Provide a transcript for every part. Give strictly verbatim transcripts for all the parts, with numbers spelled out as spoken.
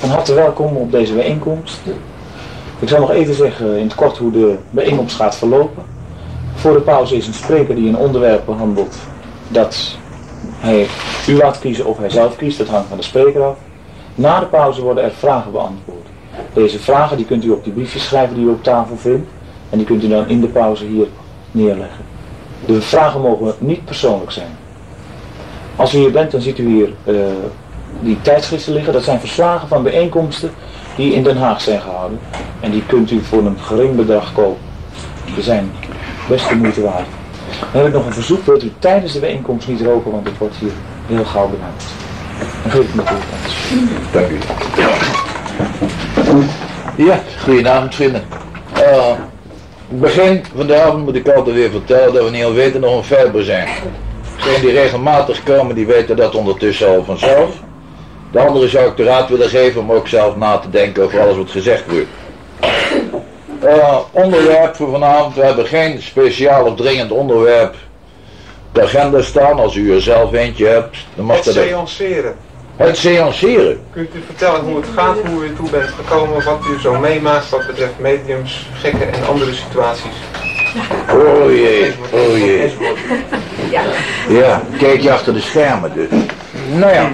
Van harte welkom op deze bijeenkomst. Ik zal nog even zeggen in het kort hoe de bijeenkomst gaat verlopen. Voor de pauze is een spreker die een onderwerp behandelt dat hij u laat kiezen of hij zelf kiest. Dat hangt van de spreker af. Na de pauze worden er vragen beantwoord. Deze vragen die kunt u op die briefjes schrijven die u op tafel vindt. En die kunt u dan in de pauze hier neerleggen. De vragen mogen niet persoonlijk zijn. Als u hier bent, dan ziet u hier uh, die tijdschriften liggen. Dat zijn verslagen van bijeenkomsten die in Den Haag zijn gehouden. En die kunt u voor een gering bedrag kopen. Die zijn best de moeite waard. Dan heb ik nog een verzoek. Wilt u tijdens de bijeenkomst niet roken, want het wordt hier heel gauw benauwd. Dan geef ik me toe. Dank u. Ja, goedenavond vrienden. Uh, begin van de avond moet ik altijd weer vertellen dat we niet al weten nog een Faber zijn. Degenen die regelmatig komen, die weten dat ondertussen al vanzelf. De anderen zou ik de raad willen geven om ook zelf na te denken over alles wat gezegd wordt. Uh, onderwerp voor vanavond, we hebben geen speciaal of dringend onderwerp op de agenda staan. Als u er zelf eentje hebt, dan mag het dat... Het seanceren. Het seanceren. Kunt u vertellen hoe het gaat, hoe u ertoe bent gekomen, wat u zo meemaakt wat betreft mediums, gekken en andere situaties? Oh jee, oh jee. Ja, kijk je achter de schermen dus. Nou ja.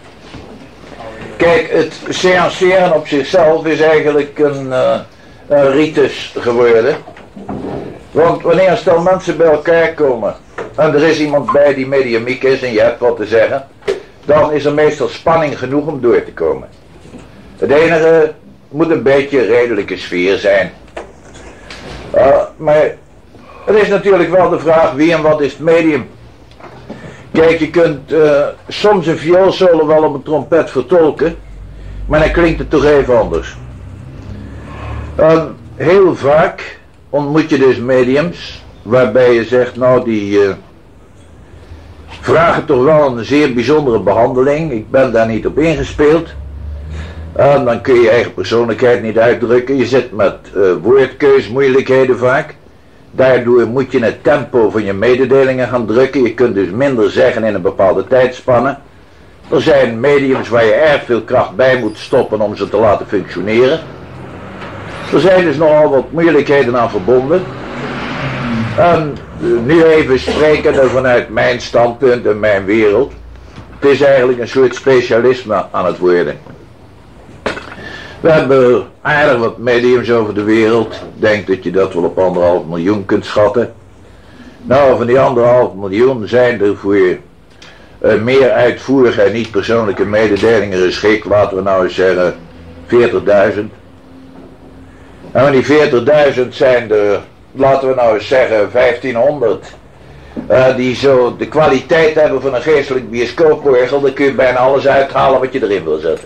Kijk, het seanceren op zichzelf is eigenlijk een, uh, een ritus geworden. Want wanneer een stel mensen bij elkaar komen en er is iemand bij die mediumiek is en je hebt wat te zeggen, dan is er meestal spanning genoeg om door te komen. Het enige moet een beetje een redelijke sfeer zijn. Uh, maar het is natuurlijk wel de vraag wie en wat is het medium. Kijk, je kunt uh, soms een vioolsolo wel op een trompet vertolken, maar dan klinkt het toch even anders. Uh, heel vaak ontmoet je dus mediums waarbij je zegt, nou die uh, vragen toch wel een zeer bijzondere behandeling, ik ben daar niet op ingespeeld. En uh, dan kun je je eigen persoonlijkheid niet uitdrukken, je zit met uh, woordkeusmoeilijkheden vaak. Daardoor moet je het tempo van je mededelingen gaan drukken. Je kunt dus minder zeggen in een bepaalde tijdspanne. Er zijn mediums waar je erg veel kracht bij moet stoppen om ze te laten functioneren. Er zijn dus nogal wat moeilijkheden aan verbonden. En nu even spreken vanuit mijn standpunt en mijn wereld. Het is eigenlijk een soort specialisme aan het worden. We hebben aardig wat mediums over de wereld. Ik denk dat je dat wel op anderhalf miljoen kunt schatten. Nou, van die anderhalf miljoen zijn er voor uh, meer uitvoerige en niet persoonlijke mededelingen geschikt. Laten we nou eens zeggen veertigduizend. En van die veertigduizend zijn er, laten we nou eens zeggen vijftienhonderd. Uh, die zo de kwaliteit hebben van een geestelijk bioscooporgel. Dan kun je bijna alles uithalen wat je erin wil zetten.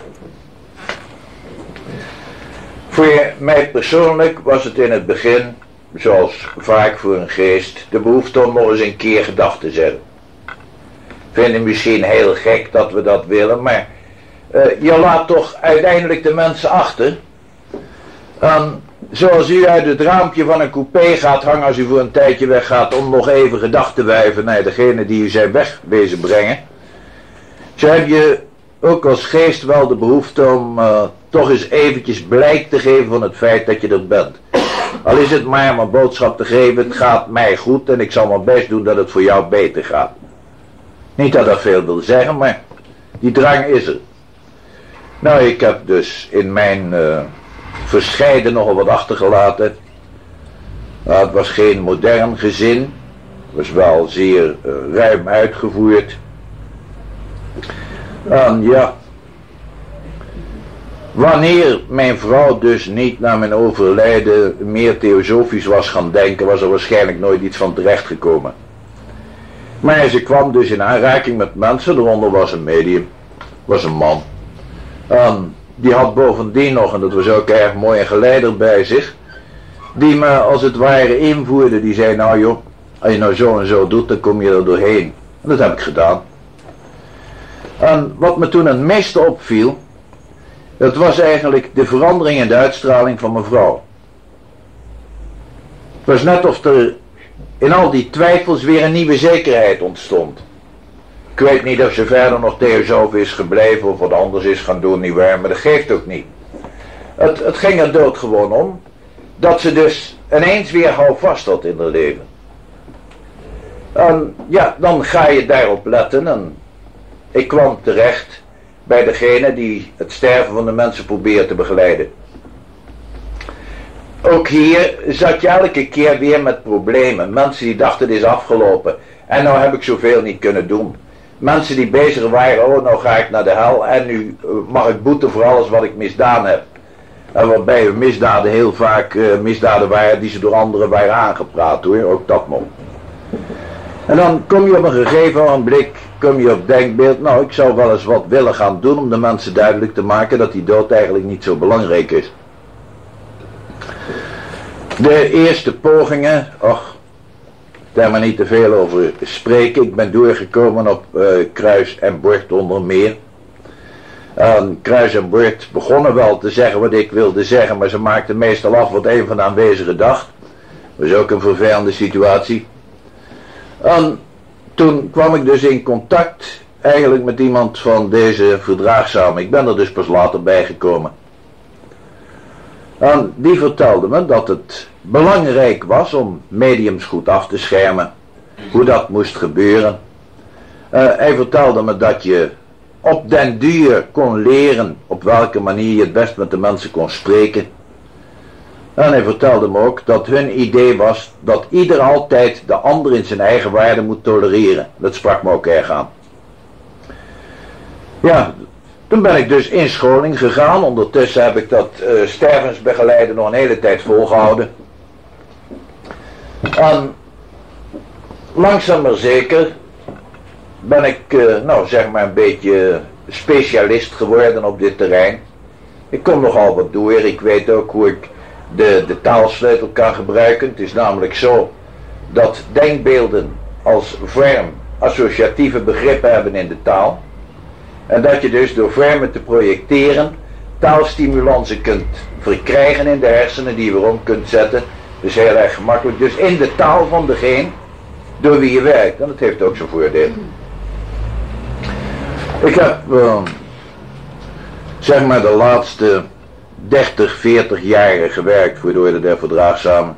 Voor mij persoonlijk was het in het begin, zoals vaak voor een geest, de behoefte om nog eens een keer gedag te zetten. Ik vind het misschien heel gek dat we dat willen, maar uh, je laat toch uiteindelijk de mensen achter. En zoals u uit het raampje van een coupé gaat hangen als u voor een tijdje weggaat om nog even gedag te wijven naar degene die u zijn wegwezen brengen. Zo heb je ook als geest wel de behoefte om uh, toch eens eventjes blijk te geven van het feit dat je er bent. Al is het maar om een boodschap te geven, het gaat mij goed en ik zal mijn best doen dat het voor jou beter gaat. Niet dat dat veel wil zeggen, maar die drang is er. Nou, ik heb dus in mijn uh, verscheiden nogal wat achtergelaten. Nou, het was geen modern gezin, het was wel zeer uh, ruim uitgevoerd. En ja, wanneer mijn vrouw dus niet na mijn overlijden meer theosofisch was gaan denken, was er waarschijnlijk nooit iets van terecht gekomen. Maar ze kwam dus in aanraking met mensen, daaronder was een medium, was een man. En die had bovendien nog, en dat was ook erg mooi, een geleider bij zich, die me als het ware invoerde, die zei, nou joh, als je nou zo en zo doet, dan kom je er doorheen. En dat heb ik gedaan. En wat me toen het meeste opviel, dat was eigenlijk de verandering in de uitstraling van mijn vrouw. Het was net of er in al die twijfels weer een nieuwe zekerheid ontstond. Ik weet niet of ze verder nog theosof is gebleven of wat anders is gaan doen, nietwaar, maar dat geeft ook niet. Het, het ging er doodgewoon om dat ze dus ineens weer houvast had in haar leven. En ja, dan ga je daarop letten en ik kwam terecht bij degene die het sterven van de mensen probeert te begeleiden. Ook hier zat je elke keer weer met problemen. Mensen die dachten het is afgelopen en nou heb ik zoveel niet kunnen doen. Mensen die bezig waren, oh nou ga ik naar de hel en nu mag ik boeten voor alles wat ik misdaan heb. En waarbij misdaden heel vaak uh, misdaden waren die ze door anderen waren aangepraat hoor, ook dat nog. En dan kom je op een gegeven ogenblik, kom je op denkbeeld, nou ik zou wel eens wat willen gaan doen om de mensen duidelijk te maken dat die dood eigenlijk niet zo belangrijk is. De eerste pogingen, och, daar maar niet te veel over spreken. Ik ben doorgekomen op uh, Kruis en Bord onder meer. En Kruis en Bord begonnen wel te zeggen wat ik wilde zeggen, maar ze maakten meestal af wat een van de aanwezigen dacht. Dat was ook een vervelende situatie. En toen kwam ik dus in contact eigenlijk met iemand van deze verdraagzame. Ik ben er dus pas later bij gekomen. En die vertelde me dat het belangrijk was om mediums goed af te schermen. Hoe dat moest gebeuren. Uh, hij vertelde me dat je op den duur kon leren op welke manier je het best met de mensen kon spreken. En hij vertelde me ook dat hun idee was dat ieder altijd de ander in zijn eigen waarde moet tolereren. Dat sprak me ook erg aan. Ja, toen ben ik dus in scholing gegaan. Ondertussen heb ik dat uh, stervensbegeleiden nog een hele tijd volgehouden. En langzaam maar zeker ben ik, uh, nou zeg maar een beetje specialist geworden op dit terrein. Ik kom nogal wat door. Ik weet ook hoe ik de, de taalsleutel kan gebruiken. Het is namelijk zo dat denkbeelden als vorm associatieve begrippen hebben in de taal. En dat je dus door vormen te projecteren taalstimulansen kunt verkrijgen in de hersenen die je weer om kunt zetten. Dus heel erg gemakkelijk. Dus in de taal van degene door wie je werkt. En dat heeft ook zijn voordeel. Ik heb uh, zeg maar de laatste dertig, veertig jaren gewerkt voor de Orde der Verdraagzamen.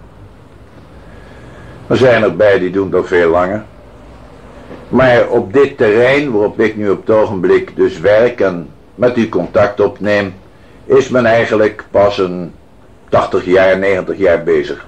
Er zijn er bij die doen het nog veel langer. Maar op dit terrein waarop ik nu op het ogenblik dus werk en met u contact opneem, is men eigenlijk pas een tachtig jaar, negentig jaar bezig.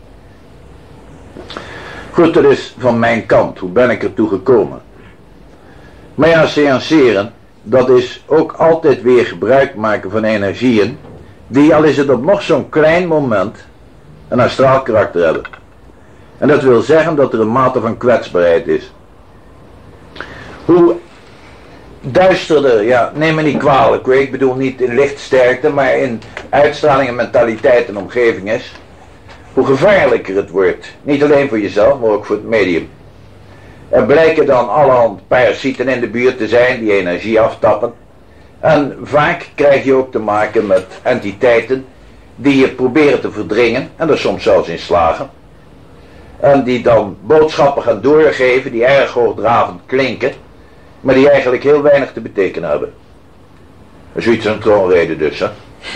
Goed, dat is van mijn kant. Hoe ben ik ertoe gekomen? Maar ja, seanceren, dat is ook altijd weer gebruik maken van energieën die, al is het op nog zo'n klein moment, een astraal karakter hebben. En dat wil zeggen dat er een mate van kwetsbaarheid is. Hoe duisterder, ja, neem me niet kwalijk, ik bedoel niet in lichtsterkte, maar in uitstraling en mentaliteit en omgeving is, hoe gevaarlijker het wordt. Niet alleen voor jezelf, maar ook voor het medium. Er blijken dan allerhand parasieten in de buurt te zijn die energie aftappen. En vaak krijg je ook te maken met entiteiten die je proberen te verdringen, en er soms zelfs in slagen. En die dan boodschappen gaan doorgeven die erg hoogdravend klinken, maar die eigenlijk heel weinig te betekenen hebben. Dat is zoiets een troonrede dus, hè.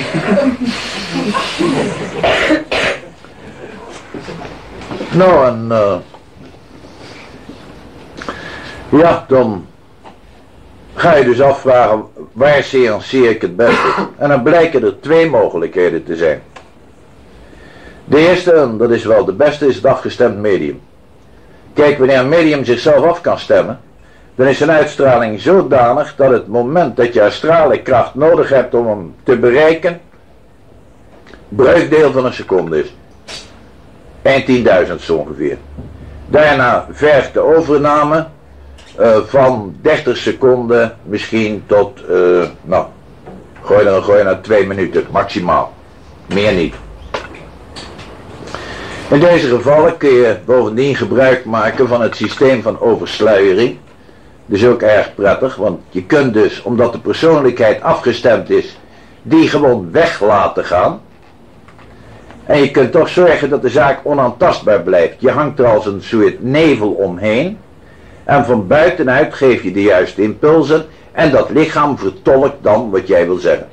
Nou, en uh, ja, dan ga je dus afvragen, waar seanceer ik het beste? En dan blijken er twee mogelijkheden te zijn. De eerste, en dat is wel de beste, is het afgestemd medium. Kijk, wanneer een medium zichzelf af kan stemmen, dan is zijn uitstraling zodanig dat het moment dat je astrale kracht nodig hebt om hem te bereiken, bruikdeel van een seconde is. een tienduizendste ongeveer. Daarna vergt de overname uh, van dertig seconden misschien tot, uh, nou, gooi er een gooi naar twee minuten, maximaal. Meer niet. In deze gevallen kun je bovendien gebruik maken van het systeem van oversluiering. Dus ook erg prettig, want je kunt dus, omdat de persoonlijkheid afgestemd is, die gewoon weg laten gaan. En je kunt toch zorgen dat de zaak onaantastbaar blijft. Je hangt er als een soort nevel omheen. En van buitenuit geef je de juiste impulsen en dat lichaam vertolkt dan wat jij wil zeggen.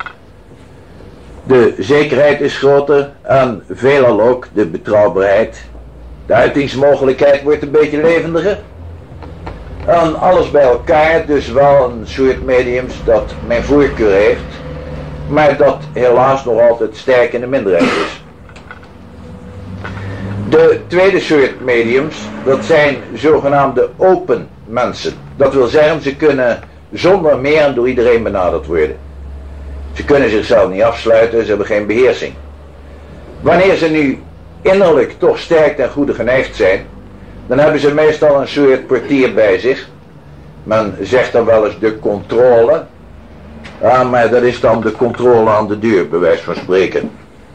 De zekerheid is groter en veelal ook de betrouwbaarheid. De uitingsmogelijkheid wordt een beetje levendiger. En alles bij elkaar, dus wel een soort mediums dat mijn voorkeur heeft, maar dat helaas nog altijd sterk in de minderheid is. De tweede soort mediums, dat zijn zogenaamde open mensen. Dat wil zeggen, ze kunnen zonder meer door iedereen benaderd worden. Ze kunnen zichzelf niet afsluiten, ze hebben geen beheersing. Wanneer ze nu innerlijk toch sterk en goede geneigd zijn, dan hebben ze meestal een soort portier bij zich. Men zegt dan wel eens de controle. Ja, maar dat is dan de controle aan de deur, bij wijze van spreken.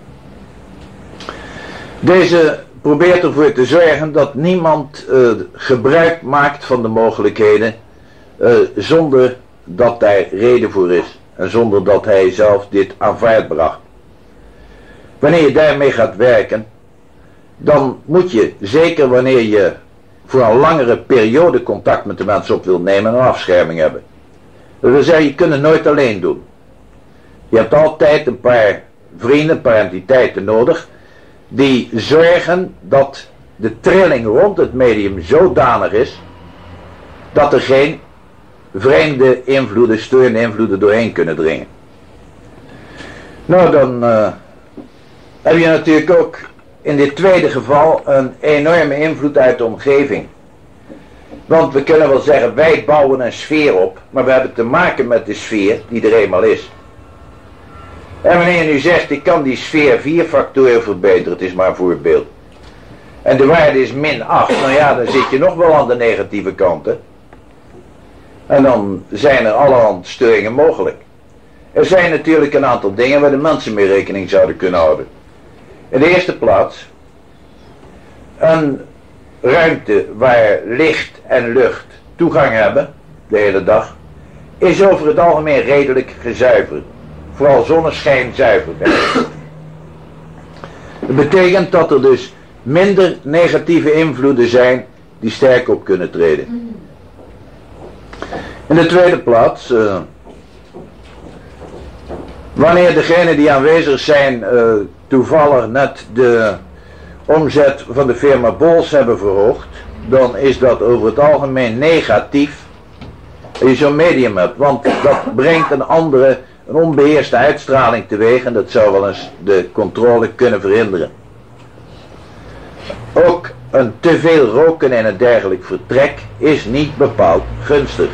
Deze probeert ervoor te zorgen dat niemand uh, gebruik maakt van de mogelijkheden uh, zonder dat daar reden voor is. En zonder dat hij zelf dit aanvaard bracht. Wanneer je daarmee gaat werken, dan moet je, zeker wanneer je voor een langere periode contact met de mensen op wilt nemen, een afscherming hebben. Dat wil zeggen, je kunt het nooit alleen doen. Je hebt altijd een paar vrienden, een paar entiteiten nodig, die zorgen dat de trilling rond het medium zodanig is, dat er geen vreemde invloeden, steurende invloeden doorheen kunnen dringen. Nou, dan uh, heb je natuurlijk ook in dit tweede geval een enorme invloed uit de omgeving. Want we kunnen wel zeggen, wij bouwen een sfeer op, maar we hebben te maken met de sfeer die er eenmaal is. En wanneer je nu zegt, ik kan die sfeer vier factoren verbeteren, het is maar een voorbeeld. En de waarde is min acht, nou ja, dan zit je nog wel aan de negatieve kanten. En dan zijn er allerhand storingen mogelijk. Er zijn natuurlijk een aantal dingen waar de mensen mee rekening zouden kunnen houden. In de eerste plaats, een ruimte waar licht en lucht toegang hebben, de hele dag, is over het algemeen redelijk gezuiverd. Vooral zonneschijn zuivert. Dat betekent dat er dus minder negatieve invloeden zijn die sterk op kunnen treden. In de tweede plaats, uh, wanneer degenen die aanwezig zijn uh, toevallig net de omzet van de firma Bols hebben verhoogd, dan is dat over het algemeen negatief als je zo'n medium hebt, want dat brengt een andere, een onbeheerste uitstraling teweeg en dat zou wel eens de controle kunnen verhinderen. Ook een te veel roken in een dergelijk vertrek is niet bepaald gunstig.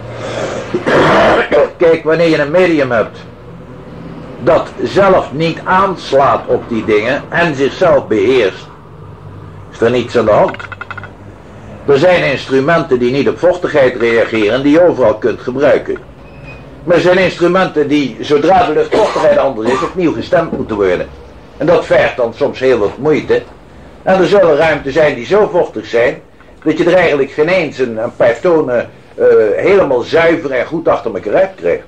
Kijk, wanneer je een medium hebt dat zelf niet aanslaat op die dingen en zichzelf beheerst, is er niets aan de hand. Er zijn instrumenten die niet op vochtigheid reageren, die je overal kunt gebruiken. Maar er zijn instrumenten die, zodra de luchtvochtigheid anders is, opnieuw gestemd moeten worden. En dat vergt dan soms heel wat moeite. En er zullen ruimten zijn die zo vochtig zijn, dat je er eigenlijk geen eens een, een paar tonen uh, helemaal zuiver en goed achter elkaar uit krijgt.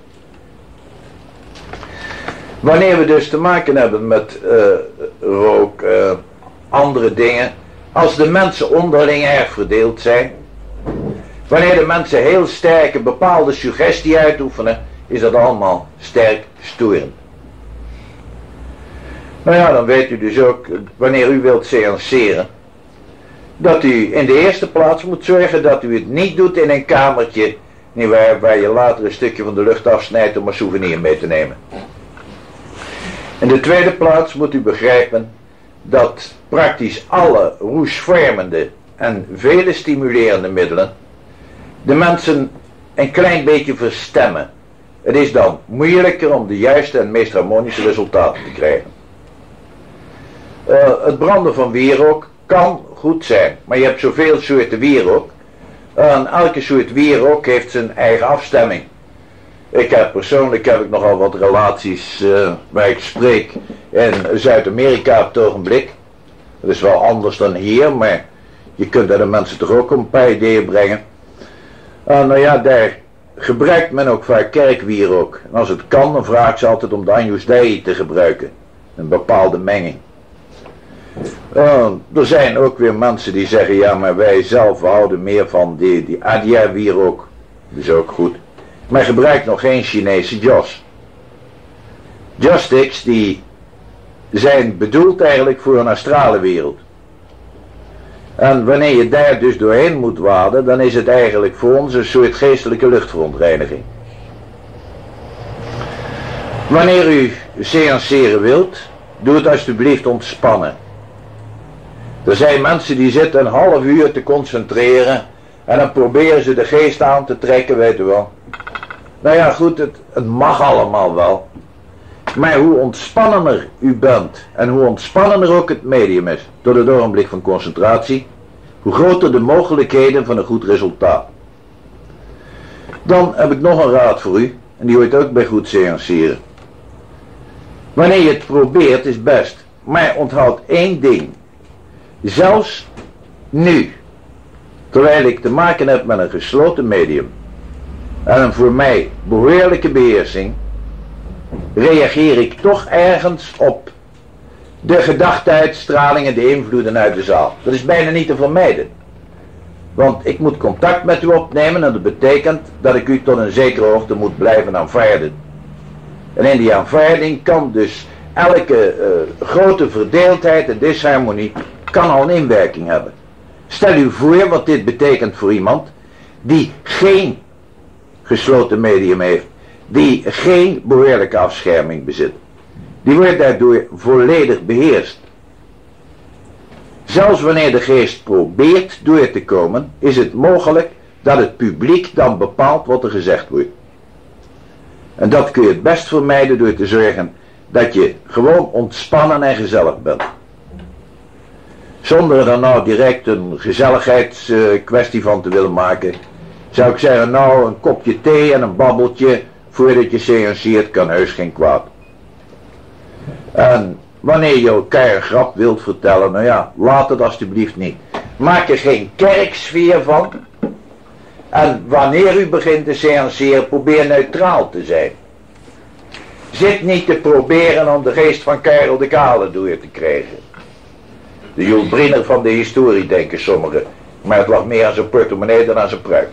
Wanneer we dus te maken hebben met uh, rook, uh, andere dingen, als de mensen onderling erg verdeeld zijn, wanneer de mensen heel sterk een bepaalde suggestie uitoefenen, is dat allemaal sterk storend. Nou ja, dan weet u dus ook, wanneer u wilt seanceren, dat u in de eerste plaats moet zorgen dat u het niet doet in een kamertje, waar, waar je later een stukje van de lucht afsnijdt om een souvenir mee te nemen. In de tweede plaats moet u begrijpen dat praktisch alle roesvormende en vele stimulerende middelen de mensen een klein beetje verstemmen. Het is dan moeilijker om de juiste en meest harmonische resultaten te krijgen. Uh, het branden van wierook kan goed zijn, maar je hebt zoveel soorten wierook. En elke soort wierook heeft zijn eigen afstemming. Ik heb persoonlijk heb ik nogal wat relaties uh, waar ik spreek in Zuid-Amerika op het ogenblik. Dat is wel anders dan hier, maar je kunt daar de mensen toch ook een paar ideeën brengen. Uh, nou ja, daar gebruikt men ook vaak kerkwierook. En als het kan, dan vraag ik ze altijd om de Agnus Dei te gebruiken. Een bepaalde menging. Uh, er zijn ook weer mensen die zeggen, ja, maar wij zelf houden meer van die, die Adia wierook. Dat is ook goed. Maar gebruik nog geen Chinese Joss. Joysticks die zijn bedoeld eigenlijk voor een astrale wereld. En wanneer je daar dus doorheen moet waden, dan is het eigenlijk voor ons een soort geestelijke luchtverontreiniging. Wanneer u seanceren wilt, doe het alsjeblieft ontspannen. Er zijn mensen die zitten een half uur te concentreren en dan proberen ze de geest aan te trekken, weet u wel. Nou ja, goed, het, het mag allemaal wel. Maar hoe ontspannender u bent en hoe ontspannender ook het medium is door het ogenblik van concentratie, hoe groter de mogelijkheden van een goed resultaat. Dan heb ik nog een raad voor u, en die hoort ook bij goed seanceren. Wanneer je het probeert is best, maar onthoud één ding. Zelfs nu, terwijl ik te maken heb met een gesloten medium en een voor mij behoorlijke beheersing, reageer ik toch ergens op de gedachteuitstralingen, de invloeden uit de zaal. Dat is bijna niet te vermijden. Want ik moet contact met u opnemen en dat betekent dat ik u tot een zekere hoogte moet blijven aanvaarden. En in die aanvaarding kan dus elke uh, grote verdeeldheid en disharmonie kan al een inwerking hebben. Stel u voor wat dit betekent voor iemand die geen gesloten medium heeft, die geen behoorlijke afscherming bezit. Die wordt daardoor volledig beheerst. Zelfs wanneer de geest probeert door te komen, is het mogelijk dat het publiek dan bepaalt wat er gezegd wordt. En dat kun je het best vermijden door te zorgen dat je gewoon ontspannen en gezellig bent. Zonder er nou direct een gezelligheidskwestie van te willen maken, zou ik zeggen, nou een kopje thee en een babbeltje voordat je seanceert kan heus geen kwaad. En wanneer je elkaar een grap wilt vertellen, nou ja, laat het alsjeblieft niet. Maak er geen kerksfeer van. En wanneer u begint te seanceren, probeer neutraal te zijn. Zit niet te proberen om de geest van Karel de Kale door te krijgen. De Jules Briner van de historie, denken sommigen. Maar het lag meer aan zijn portemonnee dan aan zijn pruik.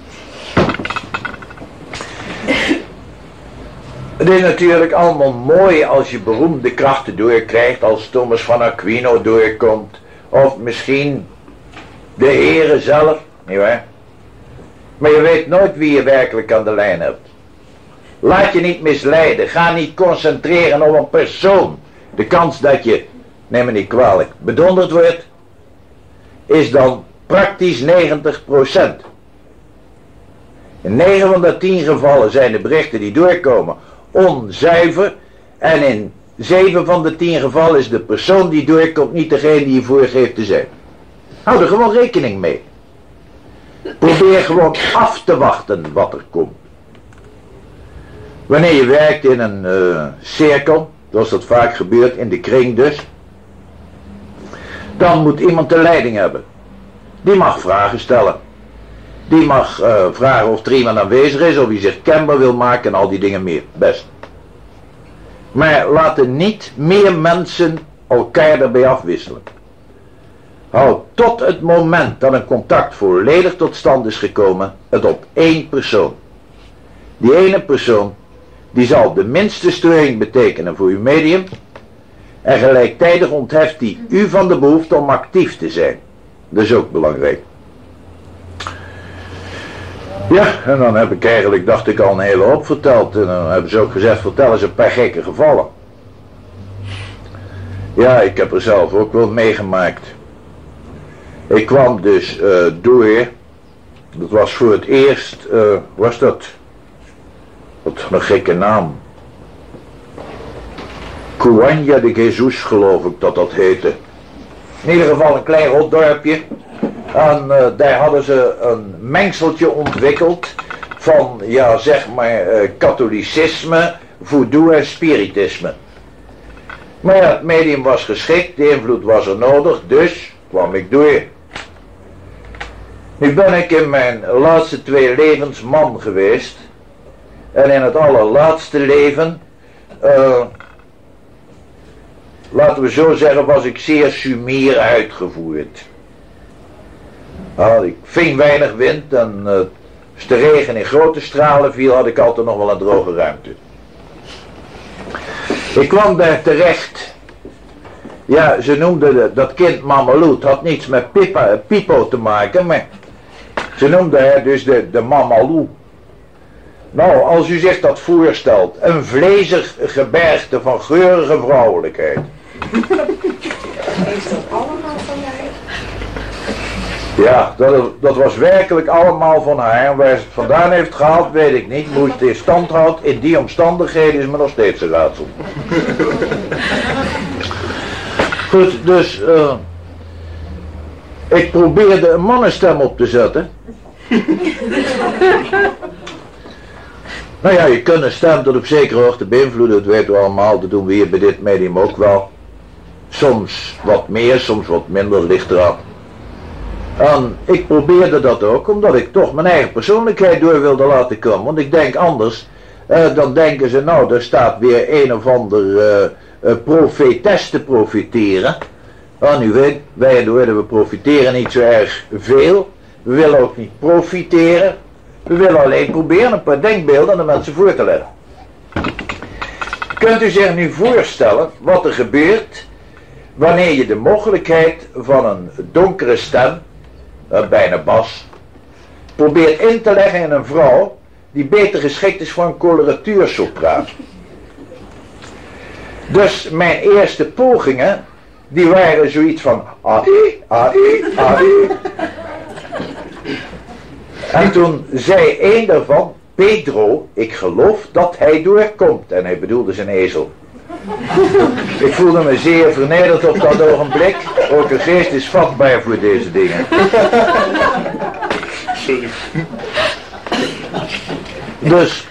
Het is natuurlijk allemaal mooi als je beroemde krachten doorkrijgt, als Thomas van Aquino doorkomt, of misschien de Heere zelf, nietwaar? Maar je weet nooit wie je werkelijk aan de lijn hebt. Laat je niet misleiden, ga niet concentreren op een persoon. De kans dat je, neem me niet kwalijk, bedonderd wordt, is dan praktisch negentig procent. In negen van de tien gevallen zijn de berichten die doorkomen onzuiver, en in zeven van de tien gevallen is de persoon die doorkomt niet degene die je voorgeeft te zijn. Hou er gewoon rekening mee. Probeer gewoon af te wachten wat er komt. Wanneer je werkt in een uh, cirkel, zoals dat vaak gebeurt, in de kring dus, dan moet iemand de leiding hebben. Die mag vragen stellen. Die mag uh, vragen of er iemand aanwezig is, of hij zich kenbaar wil maken en al die dingen meer. Best. Maar laten niet meer mensen elkaar daarbij afwisselen. Houd tot het moment dat een contact volledig tot stand is gekomen, het op één persoon. Die ene persoon, die zal de minste storing betekenen voor uw medium, en gelijktijdig ontheft die u van de behoefte om actief te zijn. Dat is ook belangrijk. Ja, en dan heb ik eigenlijk, dacht ik, al een hele hoop verteld. En dan hebben ze ook gezegd, vertel eens een paar gekke gevallen. Ja, ik heb er zelf ook wel meegemaakt. Ik kwam dus uh, door, dat was voor het eerst, uh, was dat, wat een gekke naam. Cuanja de Jesus, geloof ik dat dat heette. In ieder geval een klein rot dorpje. En uh, daar hadden ze een mengseltje ontwikkeld van, ja zeg maar, uh, katholicisme, voodoo en spiritisme. Maar ja, het medium was geschikt, de invloed was er nodig, dus kwam ik door. Nu ben ik in mijn laatste twee levens man geweest. En in het allerlaatste leven uh, laten we zo zeggen, was ik zeer sumier uitgevoerd. Uh, ik ving weinig wind en uh, als de regen in grote stralen viel, had ik altijd nog wel een droge ruimte. Ik kwam daar terecht. Ja, ze noemden dat kind Mamalou. Het had niets met Pippa, Pipo te maken, maar ze noemden haar dus de, de Mamalou. Nou, als u zich dat voorstelt, een vlezig gebergte van geurige vrouwelijkheid. Is dat allemaal van mij? Ja, dat, dat was werkelijk allemaal van haar. En waar ze het vandaan heeft gehaald, weet ik niet. Hoe het in stand houdt in die omstandigheden is me nog steeds een raadsel. Goed, dus uh, ik probeerde een mannenstem op te zetten. Nou ja, je kunt een stem tot op zekere hoogte beïnvloeden, dat weten we allemaal, dat doen we hier bij dit medium ook wel. Soms wat meer, soms wat minder, ligt eraan. En ik probeerde dat ook, omdat ik toch mijn eigen persoonlijkheid door wilde laten komen. Want ik denk anders, uh, dan denken ze, nou, daar staat weer een of ander uh, uh, profetes te profiteren. En u weet, wij in de orde, we profiteren niet zo erg veel. We willen ook niet profiteren. We willen alleen proberen een paar denkbeelden aan de mensen voor te leggen. Kunt u zich nu voorstellen wat er gebeurt wanneer je de mogelijkheid van een donkere stem, uh, bijna bas, probeert in te leggen in een vrouw die beter geschikt is voor een coloratuursopraan. Dus mijn eerste pogingen, die waren zoiets van ai, ai, ai. En toen zei een daarvan, Pedro, ik geloof dat hij doorkomt. En hij bedoelde zijn ezel. Ik voelde me zeer vernederd op dat ogenblik. Ook een geest is vatbaar voor deze dingen. Sorry. Dus,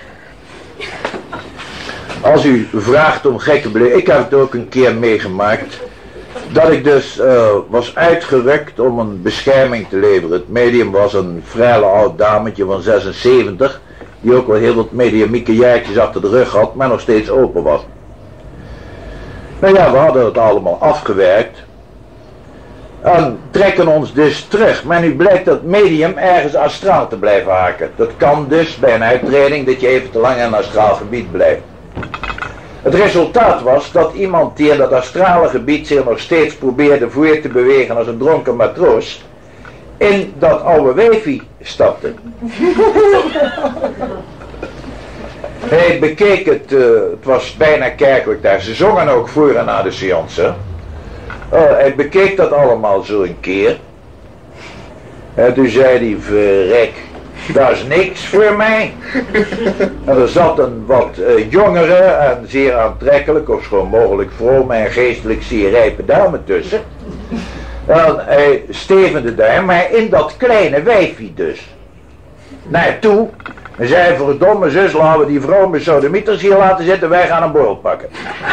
als u vraagt om gekke belevingen, ik heb het ook een keer meegemaakt, dat ik dus uh, was uitgerukt om een bescherming te leveren. Het medium was een vrij oud dametje van zesenzeventig, die ook wel heel wat mediamieke jaartjes achter de rug had, maar nog steeds open was. Nou ja, we hadden het allemaal afgewerkt. En trekken ons dus terug. Maar nu blijkt dat medium ergens astraal te blijven haken. Dat kan dus bij een uittreding dat je even te lang in een astraal gebied blijft. Het resultaat was dat iemand die in dat astrale gebied zich nog steeds probeerde voor te bewegen als een dronken matroos, in dat oude wifi stapte. Hij bekeek het, uh, het was bijna kerkelijk daar, ze zongen ook voor en na de seance. Uh, hij bekeek dat allemaal zo een keer. En toen zei hij, verrek, dat is niks voor mij. En er zat een wat uh, jongere en zeer aantrekkelijk, of gewoon mogelijk vrome en geestelijk zeer rijpe dame tussen. En hij stevende daar, maar in dat kleine wijfie dus. Naartoe. En zei, verdomme zus, laten we die vrouw met sodemieters hier laten zitten, wij gaan een borrel pakken.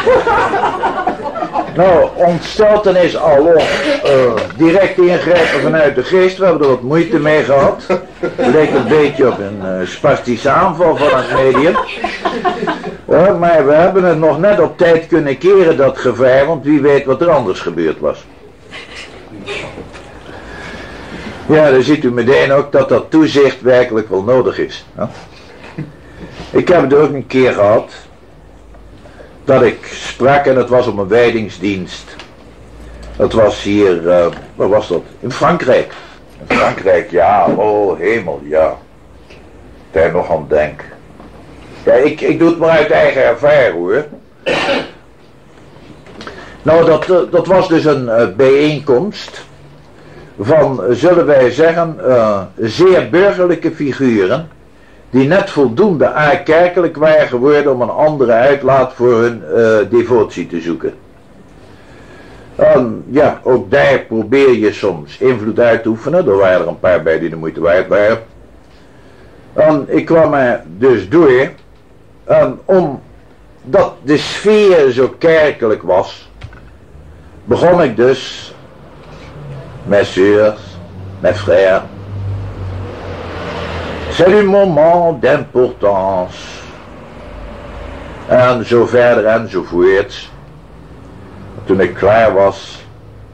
Nou, ontsteltenis alom, uh, direct ingrijpen vanuit de geest, we hebben er wat moeite mee gehad. Het leek een beetje op een uh, spastische aanval van het medium. Uh, maar we hebben het nog net op tijd kunnen keren, dat gevaar, want wie weet wat er anders gebeurd was. Ja, dan ziet u meteen ook dat dat toezicht werkelijk wel nodig is. Hè? Ik heb het ook een keer gehad, dat ik sprak en het was op een wijdingsdienst. Dat was hier, uh, waar was dat? In Frankrijk. In Frankrijk, ja, oh hemel, ja. Daar nog aan denk. Ja, ik, ik doe het maar uit eigen ervaring hoor. Nou, dat, uh, dat was dus een uh, bijeenkomst van, zullen wij zeggen, uh, zeer burgerlijke figuren, die net voldoende akerkelijk waren geworden om een andere uitlaat voor hun uh, devotie te zoeken. En ja, ook daar probeer je soms invloed uit te oefenen, er waren er een paar bij die de moeite waard waren. En ik kwam er dus door, en omdat de sfeer zo kerkelijk was, begon ik dus, mes sœurs, mes frères, c'est un moment d'importance. En zo verder enzovoorts. toen ik klaar was,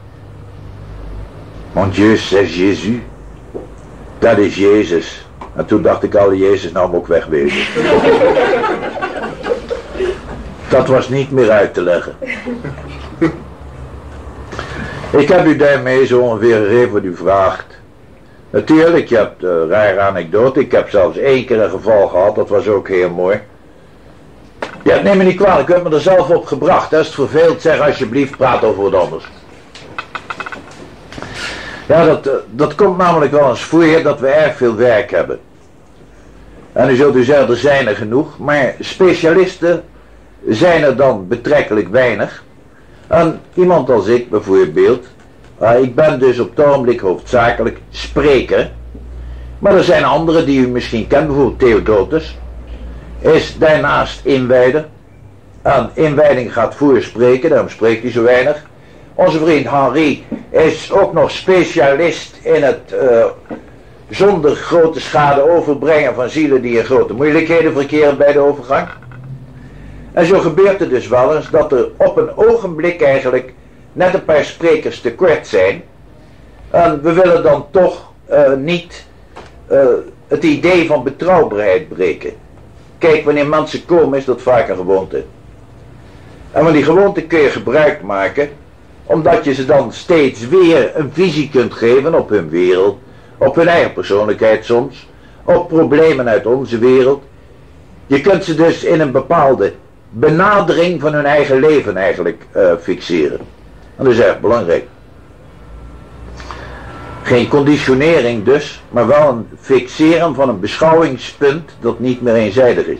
mon Dieu, c'est Jésus, dat is Jezus. En toen dacht ik al, Jezus nou moet ook wegwezen. Dat was niet meer uit te leggen. Ik heb u daarmee zo ongeveer gegeven wat u vraagt. Natuurlijk, je hebt een uh, rare anekdote. Ik heb zelfs één keer een geval gehad, dat was ook heel mooi. Ja, neem me niet kwalijk, ik heb me er zelf op gebracht. Als het verveelt, zeg alsjeblieft, praat over wat anders. Ja, dat, uh, dat komt namelijk wel eens voor dat we erg veel werk hebben. En u zult u zeggen, er zijn er genoeg, maar specialisten zijn er dan betrekkelijk weinig. En iemand als ik bijvoorbeeld, uh, ik ben dus op het ogenblik hoofdzakelijk spreker, maar er zijn anderen die u misschien kent, bijvoorbeeld Theodotus, is daarnaast inwijder. En inwijding gaat voorspreken, daarom spreekt hij zo weinig. Onze vriend Henri is ook nog specialist in het uh, zonder grote schade overbrengen van zielen die in grote moeilijkheden verkeren bij de overgang. En zo gebeurt het dus wel eens dat er op een ogenblik eigenlijk net een paar sprekers tekort zijn. En we willen dan toch uh, niet uh, het idee van betrouwbaarheid breken. Kijk, wanneer mensen komen is dat vaak een gewoonte. En van die gewoonte kun je gebruik maken, omdat je ze dan steeds weer een visie kunt geven op hun wereld, op hun eigen persoonlijkheid soms, op problemen uit onze wereld. Je kunt ze dus in een bepaalde benadering van hun eigen leven eigenlijk uh, fixeren. En dat is erg belangrijk. Geen conditionering dus, maar wel een fixeren van een beschouwingspunt dat niet meer eenzijdig is.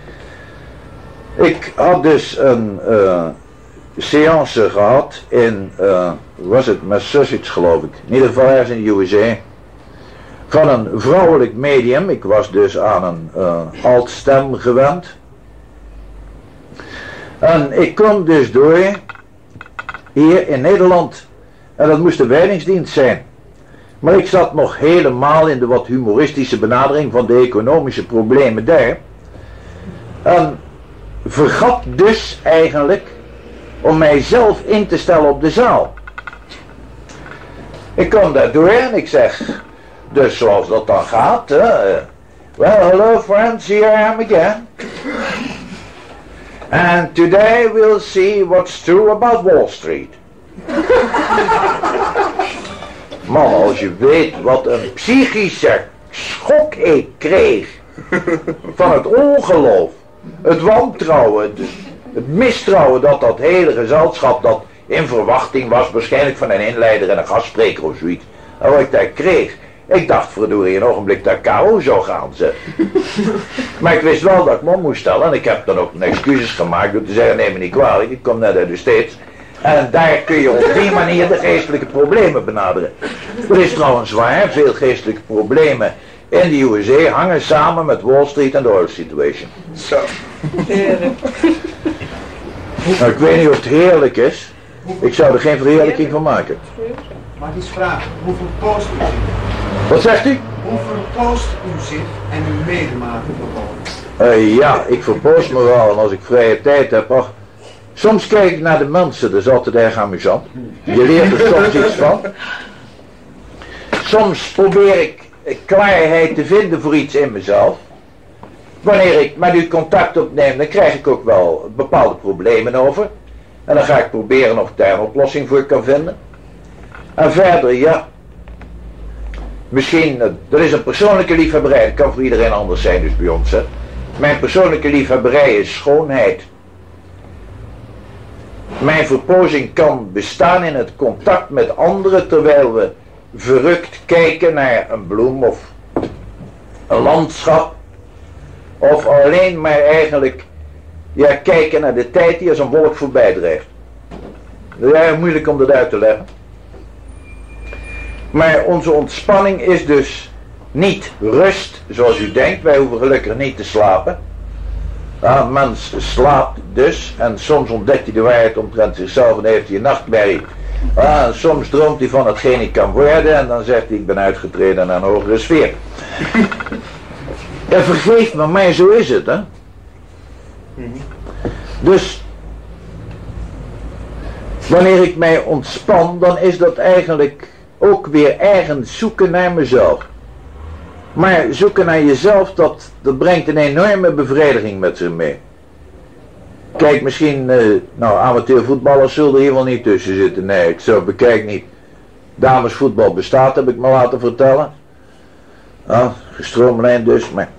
Ik had dus een uh, seance gehad in, uh, was het Massachusetts geloof ik, in ieder geval ergens in de U S A, van een vrouwelijk medium. Ik was dus aan een uh, altstem gewend. En ik kwam dus door hier in Nederland en dat moest de wijdingsdienst zijn. Maar ik zat nog helemaal in de wat humoristische benadering van de economische problemen daar. En vergat dus eigenlijk om mijzelf in te stellen op de zaal. Ik kwam daar door en ik zeg, dus zoals dat dan gaat, uh, well, hello friends, here I am again. And today we'll see what's true about Wall Street. Man, als je weet wat een psychische schok ik kreeg van het ongeloof, het wantrouwen, het, het mistrouwen dat dat hele gezelschap dat in verwachting was, waarschijnlijk van een inleider en een gastspreker of zoiets, en wat ik daar kreeg. Ik dacht verdorie een ogenblik dat K O zou gaan zetten. Maar ik wist wel dat ik me op moest stellen en ik heb dan ook een excuses gemaakt door te zeggen, neem me niet kwalijk, ik kom net uit de States. En daar kun je op die manier de geestelijke problemen benaderen. Dat is trouwens waar, veel geestelijke problemen in de U S A hangen samen met Wall Street en de oil situation. Zo. Nou, ik weet niet of het heerlijk is. Ik zou er geen verheerlijking van maken. Mag ik eens vragen, hoeveel post u zit? Wat zegt u? Hoeveel post u zit en uw medematen bewonen? Uh, ja, ik verpoos me wel en als ik vrije tijd heb, ach, soms kijk ik naar de mensen, dat is altijd erg amusant. Je leert er soms iets van. Soms probeer ik klaarheid te vinden voor iets in mezelf. Wanneer ik met u contact opneem, dan krijg ik ook wel bepaalde problemen over. En dan ga ik proberen of ik daar een oplossing voor kan vinden. En verder, ja. Misschien, dat is een persoonlijke liefhebberij, dat kan voor iedereen anders zijn, dus bij ons. Hè. Mijn persoonlijke liefhebberij is schoonheid. Mijn verpozing kan bestaan in het contact met anderen terwijl we verrukt kijken naar een bloem of een landschap. Of alleen maar eigenlijk ja, kijken naar de tijd die als een wolk voorbij drijft. Dat is erg moeilijk om dat uit te leggen. Maar onze ontspanning is dus niet rust zoals u denkt. Wij hoeven gelukkig niet te slapen. Een mens slaapt dus en soms ontdekt hij de waarheid omtrent zichzelf en heeft hij een nachtmerrie. Ah, soms droomt hij van hetgeen hij kan worden en dan zegt hij ik ben uitgetreden naar een hogere sfeer. Ja, vergeef me, maar zo is het, hè. Dus Wanneer ik mij ontspan, dan is dat eigenlijk ook weer ergens zoeken naar mezelf. Maar zoeken naar jezelf, dat, dat brengt een enorme bevrediging met zich mee. Kijk, misschien, uh, nou, amateurvoetballers zullen er hier wel niet tussen zitten. Nee, ik zo bekijk niet. Damesvoetbal bestaat, heb ik me laten vertellen. Nou, gestroomlijnd dus, maar...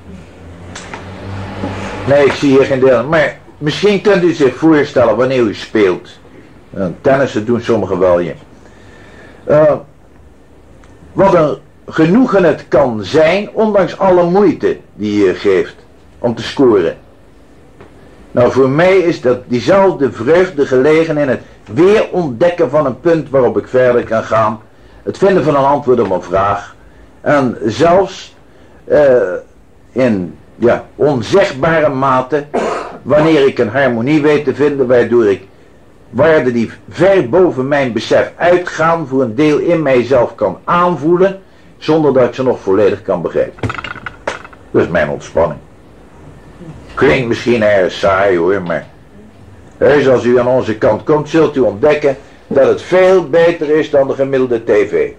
Nee, ik zie hier geen deel. Maar misschien kunt u zich voorstellen wanneer u speelt. Uh, tennissen doen sommigen wel, ja. Uh, wat een genoegen het kan zijn, ondanks alle moeite die je geeft om te scoren. Nou, voor mij is dat diezelfde vreugde gelegen in het weer ontdekken van een punt waarop ik verder kan gaan. Het vinden van een antwoord op een vraag. En zelfs uh, in ja, onzegbare mate, wanneer ik een harmonie weet te vinden, waardoor ik waarden die ver boven mijn besef uitgaan, voor een deel in mijzelf kan aanvoelen, zonder dat ik ze nog volledig kan begrijpen. Dat is mijn ontspanning. Klinkt misschien erg saai hoor, maar heus als u aan onze kant komt, zult u ontdekken dat het veel beter is dan de gemiddelde tv.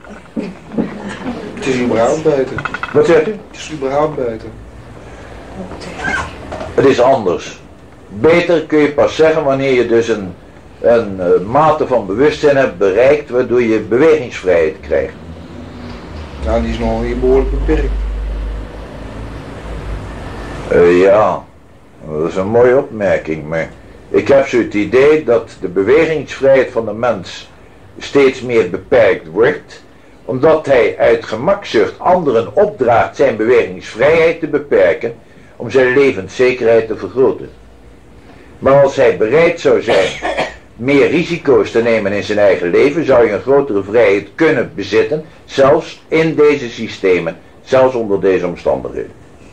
Het is überhaupt beter. Wat zegt u? Het is überhaupt beter. Het is anders. Beter kun je pas zeggen wanneer je dus een, een uh, mate van bewustzijn hebt bereikt, waardoor je bewegingsvrijheid krijgt. Nou, die is nog hier behoorlijk beperkt. Uh, ja, dat is een mooie opmerking, maar ik heb zo het idee dat de bewegingsvrijheid van de mens steeds meer beperkt wordt, omdat hij uit gemakzucht anderen opdraagt zijn bewegingsvrijheid te beperken om zijn levenszekerheid te vergroten. Maar als hij bereid zou zijn meer risico's te nemen in zijn eigen leven, zou je een grotere vrijheid kunnen bezitten, zelfs in deze systemen, zelfs onder deze omstandigheden.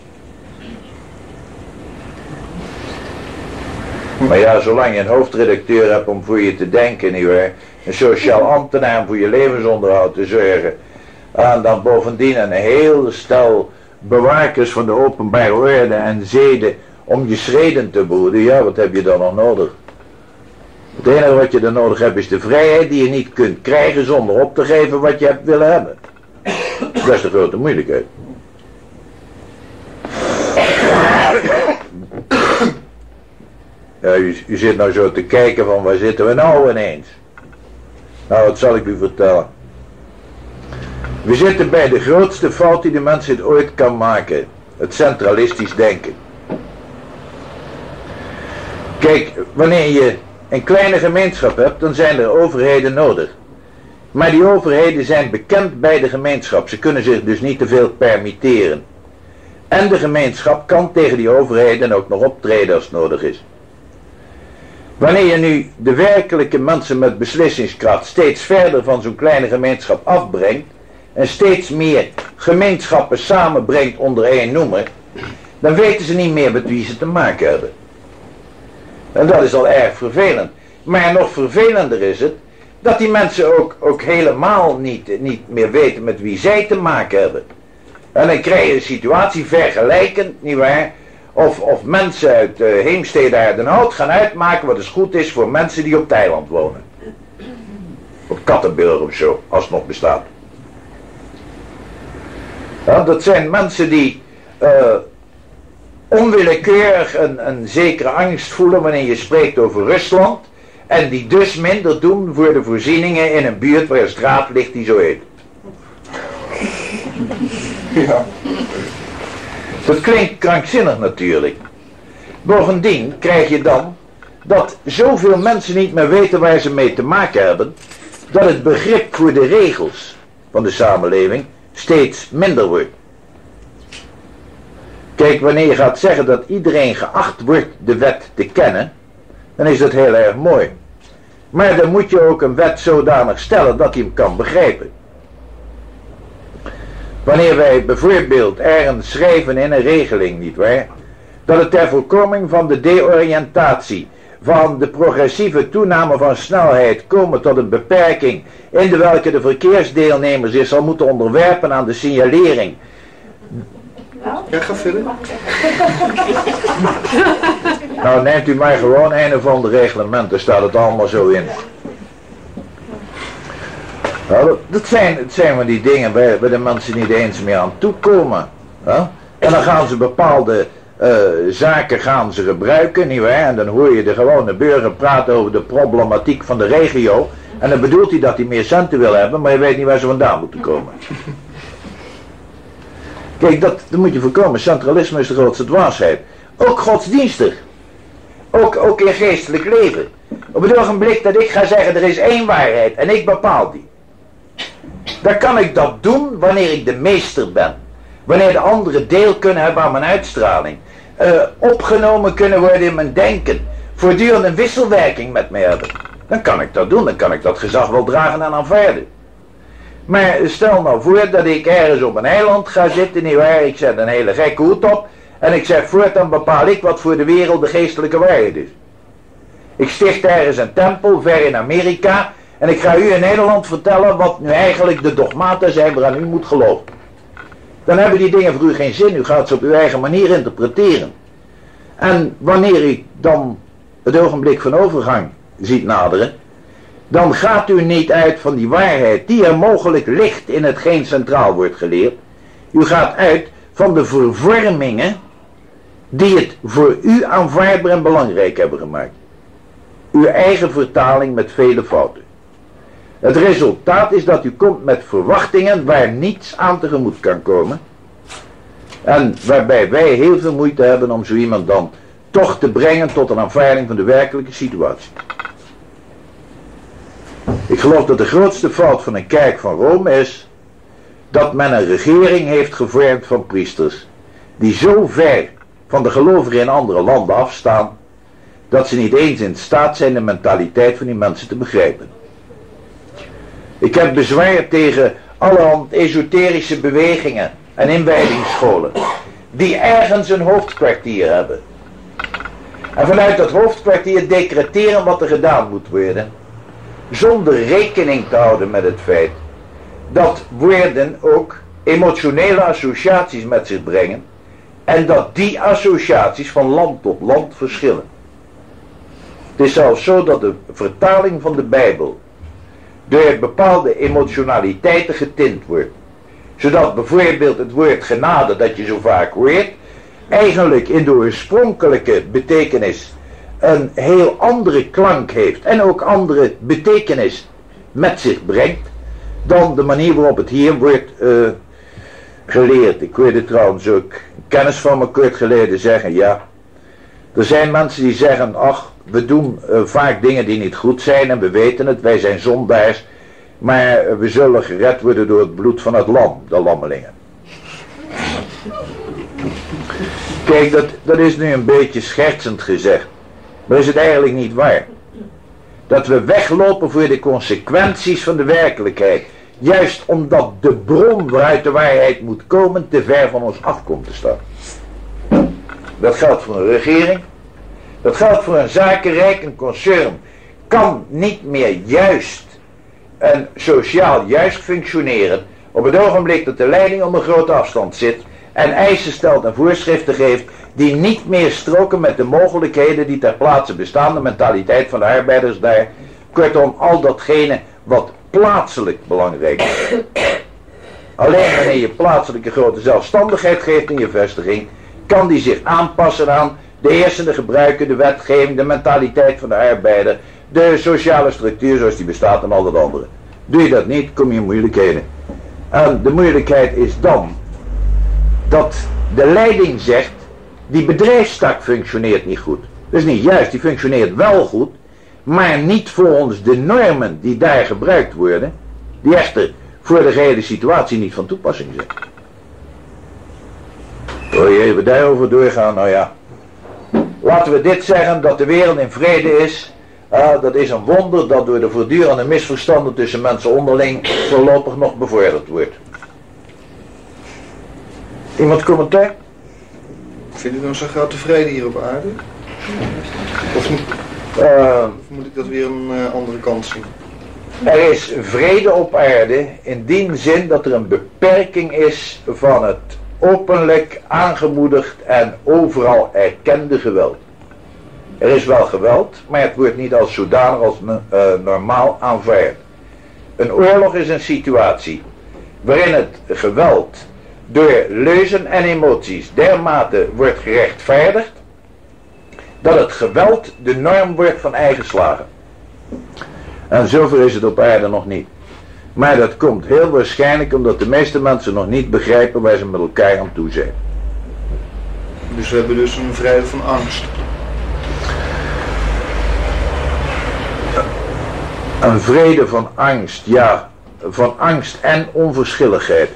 Maar ja, zolang je een hoofdredacteur hebt om voor je te denken, nietwaar, een sociaal ambtenaar om voor je levensonderhoud te zorgen, en dan bovendien een heel stel bewakers van de openbare orde en zeden om je schreden te behoeden, ja, wat heb je dan nog nodig? Het enige wat je dan nodig hebt is de vrijheid die je niet kunt krijgen zonder op te geven wat je hebt willen hebben. Dat is de grote moeilijkheid. Ja, u, u zit nou zo te kijken van waar zitten we nou ineens? Nou, wat zal ik u vertellen? We zitten bij de grootste fout die de mensheid ooit kan maken. Het centralistisch denken. Kijk, wanneer je een kleine gemeenschap hebt, dan zijn er overheden nodig. Maar die overheden zijn bekend bij de gemeenschap. Ze kunnen zich dus niet te veel permitteren. En de gemeenschap kan tegen die overheden ook nog optreden als het nodig is. Wanneer je nu de werkelijke mensen met beslissingskracht steeds verder van zo'n kleine gemeenschap afbrengt en steeds meer gemeenschappen samenbrengt onder één noemer, dan weten ze niet meer met wie ze te maken hebben. En dat is al erg vervelend. Maar nog vervelender is het dat die mensen ook, ook helemaal niet, niet meer weten met wie zij te maken hebben. En dan krijg je een situatie vergelijkend, nietwaar, of, of mensen uit uh, Heemstede Aardenhout gaan uitmaken wat dus goed is voor mensen die op het eiland wonen. Op Kattenburg of zo, als het nog bestaat. Ja, dat zijn mensen die uh, onwillekeurig een, een zekere angst voelen wanneer je spreekt over Rusland. En die dus minder doen voor de voorzieningen in een buurt waar een straat ligt die zo heet. Ja. Dat klinkt krankzinnig natuurlijk. Bovendien krijg je dan dat zoveel mensen niet meer weten waar ze mee te maken hebben, dat het begrip voor de regels van de samenleving steeds minder wordt. Kijk, wanneer je gaat zeggen dat iedereen geacht wordt de wet te kennen, dan is dat heel erg mooi. Maar dan moet je ook een wet zodanig stellen dat hij hem kan begrijpen. Wanneer wij bijvoorbeeld ergens schrijven in een regeling, nietwaar, dat het ter voorkoming van de deoriëntatie, van de progressieve toename van snelheid komen tot een beperking in de welke de verkeersdeelnemer zich zal moeten onderwerpen aan de signalering. Ja, ga verder. Nou, neemt u maar gewoon een of ander reglement, daar staat het allemaal zo in. Nou, dat, dat, zijn, dat zijn maar die dingen waar, waar de mensen niet eens meer aan toekomen. Hè? En dan gaan ze bepaalde uh, zaken gaan ze gebruiken, nietwaar? En dan hoor je de gewone burger praten over de problematiek van de regio. En dan bedoelt hij dat hij meer centen wil hebben, maar je weet niet waar ze vandaan moeten komen. Kijk, dat, dat moet je voorkomen. Centralisme is de grootste dwaasheid. Ook godsdienstig. Ook, ook in geestelijk leven. Op het ogenblik dat ik ga zeggen, er is één waarheid en ik bepaal die. Dan kan ik dat doen wanneer ik de meester ben. Wanneer de anderen deel kunnen hebben aan mijn uitstraling. Uh, opgenomen kunnen worden in mijn denken. Voortdurend een wisselwerking met mij hebben. Dan kan ik dat doen, dan kan ik dat gezag wel dragen en aanvaarden. Maar stel nou voor dat ik ergens op een eiland ga zitten, nietwaar, ik zet een hele gekke hoed op en ik zeg voortaan bepaal ik wat voor de wereld de geestelijke waarheid is. Ik sticht ergens een tempel, ver in Amerika, en ik ga u in Nederland vertellen wat nu eigenlijk de dogmata zijn waaraan u moet geloven. Dan hebben die dingen voor u geen zin, u gaat ze op uw eigen manier interpreteren. En wanneer u dan het ogenblik van overgang ziet naderen, dan gaat u niet uit van die waarheid die er mogelijk ligt in hetgeen centraal wordt geleerd. U gaat uit van de vervormingen die het voor u aanvaardbaar en belangrijk hebben gemaakt. Uw eigen vertaling met vele fouten. Het resultaat is dat u komt met verwachtingen waar niets aan tegemoet kan komen. En waarbij wij heel veel moeite hebben om zo iemand dan toch te brengen tot een aanvaarding van de werkelijke situatie. Ik geloof dat de grootste fout van een kerk van Rome is dat men een regering heeft gevormd van priesters die zo ver van de gelovigen in andere landen afstaan dat ze niet eens in staat zijn de mentaliteit van die mensen te begrijpen. Ik heb bezwaar tegen allerhand esoterische bewegingen en inwijdingsscholen die ergens een hoofdkwartier hebben. En vanuit dat hoofdkwartier decreteren wat er gedaan moet worden, zonder rekening te houden met het feit dat woorden ook emotionele associaties met zich brengen en dat die associaties van land tot land verschillen. Het is zelfs zo dat de vertaling van de Bijbel door bepaalde emotionaliteiten getint wordt, zodat bijvoorbeeld het woord genade dat je zo vaak hoort eigenlijk in de oorspronkelijke betekenis een heel andere klank heeft en ook andere betekenis met zich brengt dan de manier waarop het hier wordt uh, geleerd. Ik hoorde trouwens ook een kennis van me kort geleden zeggen, ja, er zijn mensen die zeggen, ach, we doen uh, vaak dingen die niet goed zijn en we weten het, wij zijn zondaars, maar uh, we zullen gered worden door het bloed van het lam, de lammelingen. Kijk, dat, dat is nu een beetje schertsend gezegd, maar is het eigenlijk niet waar. Dat we weglopen voor de consequenties van de werkelijkheid, juist omdat de bron waaruit de waarheid moet komen te ver van ons af komt te staan. Dat geldt voor een regering, dat geldt voor een zakenrijk, een concern kan niet meer juist en sociaal juist functioneren op het ogenblik dat de leiding op een grote afstand zit en eisen stelt en voorschriften geeft die niet meer stroken met de mogelijkheden die ter plaatse bestaan, de mentaliteit van de arbeiders daar, kortom al datgene wat plaatselijk belangrijk is. Alleen wanneer je plaatselijke grote zelfstandigheid geeft in je vestiging, kan die zich aanpassen aan de heersende gebruiken, de wetgeving, de mentaliteit van de arbeider, de sociale structuur zoals die bestaat en al dat andere. Doe je dat niet, kom je in moeilijkheden. En de moeilijkheid is dan dat de leiding zegt, die bedrijfstak functioneert niet goed. Dat is niet juist, die functioneert wel goed, maar niet volgens de normen die daar gebruikt worden, die echter voor de gehele situatie niet van toepassing zijn. Wil je even daarover doorgaan? Nou ja, laten we dit zeggen, dat de wereld in vrede is. Uh, dat is een wonder dat door de voortdurende misverstanden tussen mensen onderling voorlopig nog bevorderd wordt. Iemand commentaar? Vind je nou zo'n grote vrede hier op aarde? Of moet, Uh, of moet ik dat weer een uh, andere kant zien? er is vrede op aarde in die zin dat er een beperking is van het openlijk aangemoedigd en overal erkende geweld. Er is wel geweld, maar het wordt niet als zodanig als uh, normaal aanvaard. Een oorlog is een situatie waarin het geweld door leuzen en emoties dermate wordt gerechtvaardigd dat het geweld de norm wordt van eigen slagen. En zover is het op aarde nog niet. Maar dat komt heel waarschijnlijk omdat de meeste mensen nog niet begrijpen waar ze met elkaar aan toe zijn. Dus we hebben dus een vrede van angst. Een vrede van angst, ja, van angst en onverschilligheid.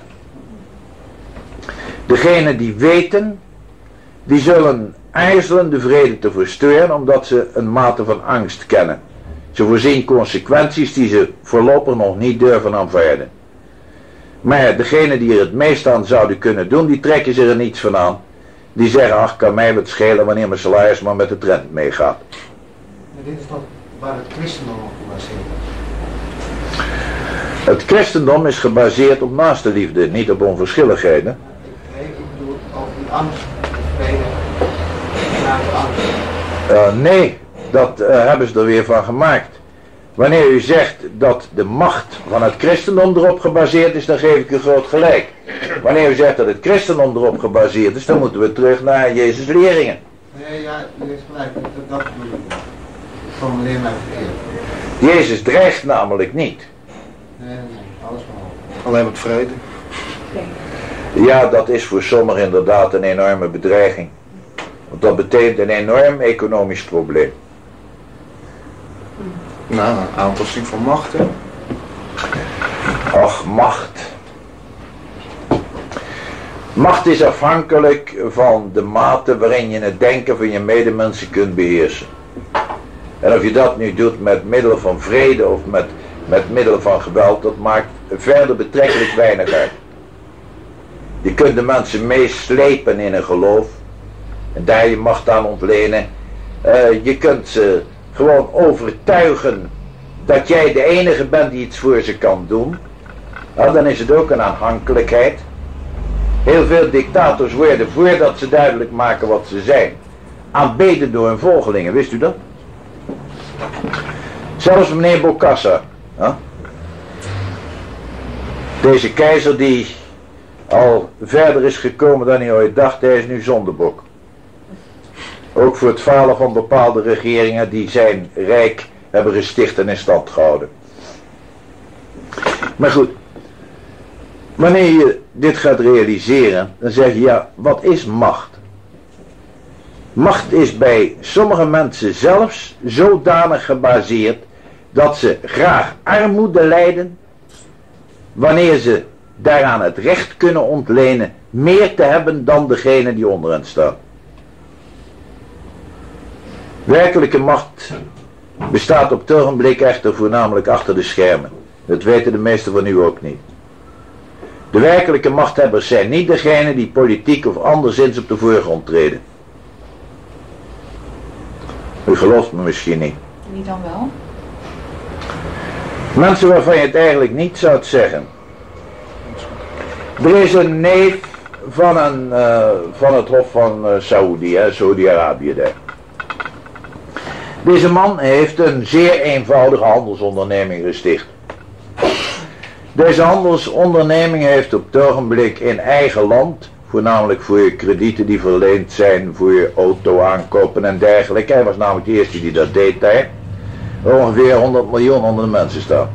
Degenen die weten, die zullen aarzelen de vrede te verstoren omdat ze een mate van angst kennen. Ze voorzien consequenties die ze voorlopig nog niet durven aanvaarden. Maar degenen die er het meest aan zouden kunnen doen, die trekken zich er niets van aan. Die zeggen, ach, kan mij wat schelen wanneer mijn salaris maar met de trend meegaat. Dit is toch waar het christendom op gebaseerd is? Het christendom is gebaseerd op naastenliefde, niet op onverschilligheid. Hè? Nee, ik bedoel over die angst, vrede, naar de angst. Uh, nee, dat uh, hebben ze er weer van gemaakt. Wanneer u zegt dat de macht van het christendom erop gebaseerd is, dan geef ik u groot gelijk. Wanneer u zegt dat het christendom erop gebaseerd is, dan moeten we terug naar Jezus' leringen. Nee, ja, u heeft gelijk, dat, dat bedoel ik. Ik formuleer mij verkeerd. Jezus dreigt namelijk niet. Nee, nee, nee, alles behalve. Alleen met vrede. Ja, dat is voor sommigen inderdaad een enorme bedreiging. Want dat betekent een enorm economisch probleem. Nou, een aantasting van macht, hè? Ach, macht. Macht is afhankelijk van de mate waarin je het denken van je medemensen kunt beheersen. En of je dat nu doet met middelen van vrede of met, met middelen van geweld, dat maakt verder betrekkelijk weinig uit. Je kunt de mensen meeslepen in een geloof en daar je macht aan ontlenen. Uh, je kunt ze gewoon overtuigen dat jij de enige bent die iets voor ze kan doen. Nou, dan is het ook een aanhankelijkheid. Heel veel dictators worden, voordat ze duidelijk maken wat ze zijn, aanbeden door hun volgelingen. Wist u dat? Zelfs meneer Bokassa. Huh? Deze keizer die al verder is gekomen dan hij ooit dacht, hij is nu zondebok. Ook voor het falen van bepaalde regeringen die zijn rijk hebben gesticht en in stand gehouden. Maar goed, wanneer je dit gaat realiseren, dan zeg je, ja, wat is macht? Macht is bij sommige mensen zelfs zodanig gebaseerd dat ze graag armoede lijden, wanneer ze daaraan het recht kunnen ontlenen meer te hebben dan degene die onder hen staan. Werkelijke macht bestaat op het ogenblik echter voornamelijk achter de schermen. Dat weten de meesten van u ook niet. De werkelijke machthebbers zijn niet degenen die politiek of anderszins op de voorgrond treden. U gelooft me misschien niet. Wie dan wel? Mensen waarvan je het eigenlijk niet zou zeggen. Er is een neef van, een, uh, van het hof van uh, Saoedi, Saudi-Arabië daar. Deze man heeft een zeer eenvoudige handelsonderneming gesticht. Deze handelsonderneming heeft op het ogenblik in eigen land, voornamelijk voor je kredieten die verleend zijn, voor je auto aankopen en dergelijke. Hij was namelijk de eerste die dat deed daar. Ongeveer honderd miljoen onder de mensen staan.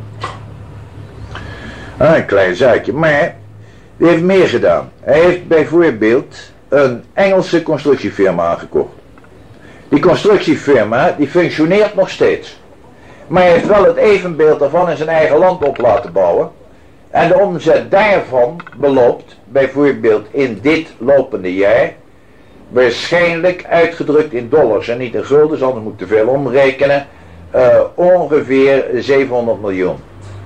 Ah, een klein zaakje, maar die heeft meer gedaan. Hij heeft bijvoorbeeld een Engelse constructiefirma aangekocht. Die constructiefirma die functioneert nog steeds. Maar hij heeft wel het evenbeeld daarvan in zijn eigen land op laten bouwen. En de omzet daarvan beloopt bijvoorbeeld in dit lopende jaar waarschijnlijk uitgedrukt in dollars en niet in guldens, anders moet ik te veel omrekenen, uh, ongeveer zevenhonderd miljoen.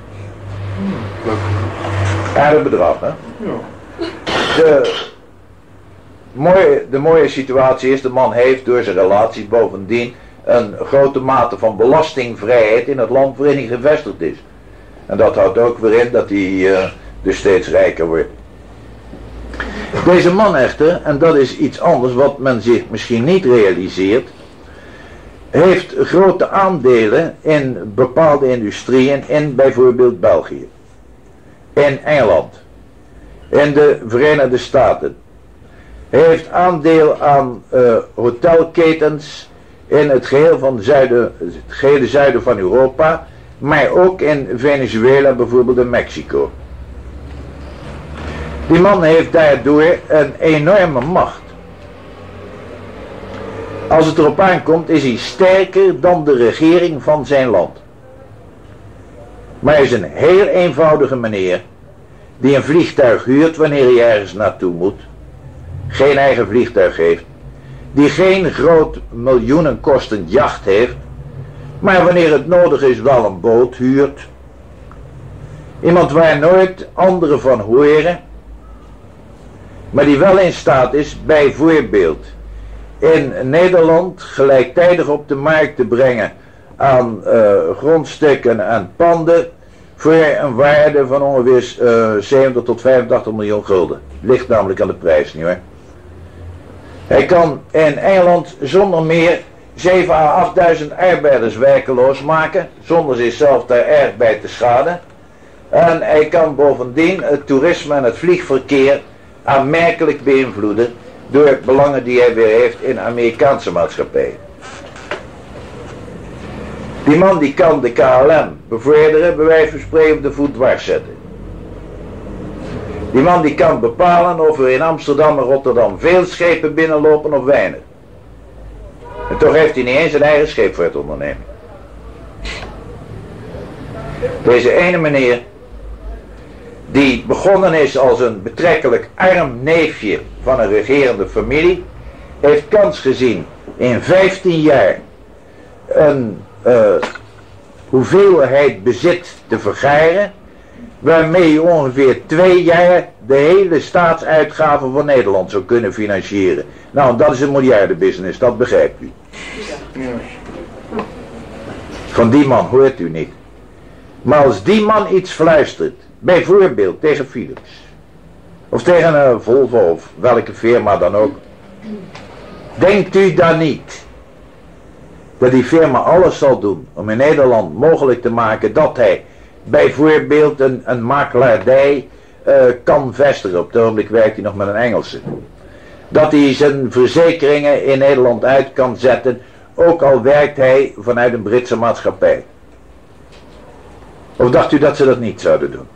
Aardig bedrag, hè? Ja. De mooie, de mooie situatie is, de man heeft door zijn relaties bovendien een grote mate van belastingvrijheid in het land waarin hij gevestigd is. En dat houdt ook weer in dat hij uh, dus steeds rijker wordt. Deze man echter, en dat is iets anders wat men zich misschien niet realiseert, heeft grote aandelen in bepaalde industrieën in bijvoorbeeld België, in Engeland, in de Verenigde Staten. Hij heeft aandeel aan uh, hotelketens in het geheel van zuiden, het gehele zuiden van Europa, maar ook in Venezuela, bijvoorbeeld in Mexico. Die man heeft daardoor een enorme macht. Als het erop aankomt is hij sterker dan de regering van zijn land. Maar hij is een heel eenvoudige meneer die een vliegtuig huurt wanneer hij ergens naartoe moet, geen eigen vliegtuig heeft, die geen groot miljoenenkostend jacht heeft, maar wanneer het nodig is wel een boot huurt. Iemand waar nooit anderen van horen, maar die wel in staat is bijvoorbeeld in Nederland gelijktijdig op de markt te brengen aan uh, grondstukken en panden voor een waarde van ongeveer uh, zeventig tot vijfentachtig miljoen gulden. Ligt namelijk aan de prijs, nietwaar? Hij kan in Engeland zonder meer zeven à achtduizend arbeiders werkeloos maken, zonder zichzelf daar erg bij te schaden. En hij kan bovendien het toerisme en het vliegverkeer aanmerkelijk beïnvloeden door belangen die hij weer heeft in Amerikaanse maatschappijen. Die man die kan de K L M bevorderen, bij wijze van spreken op de voet dwars zetten. Die man die kan bepalen of er in Amsterdam en Rotterdam veel schepen binnenlopen of weinig. En toch heeft hij niet eens een eigen scheepvaartonderneming. Deze ene meneer, die begonnen is als een betrekkelijk arm neefje van een regerende familie, heeft kans gezien in vijftien jaar een uh, hoeveelheid bezit te vergaren, waarmee je ongeveer twee jaar de hele staatsuitgaven van Nederland zou kunnen financieren. Nou, dat is een miljardenbusiness, dat begrijpt u. Van die man hoort u niet. Maar als die man iets fluistert, bijvoorbeeld tegen Philips, of tegen een Volvo of welke firma dan ook, denkt u dan niet dat die firma alles zal doen om in Nederland mogelijk te maken dat hij bijvoorbeeld een, een makelaardij uh, kan vestigen? Op het ogenblik werkt hij nog met een Engelse. Dat hij zijn verzekeringen in Nederland uit kan zetten, ook al werkt hij vanuit een Britse maatschappij. Of dacht u dat ze dat niet zouden doen?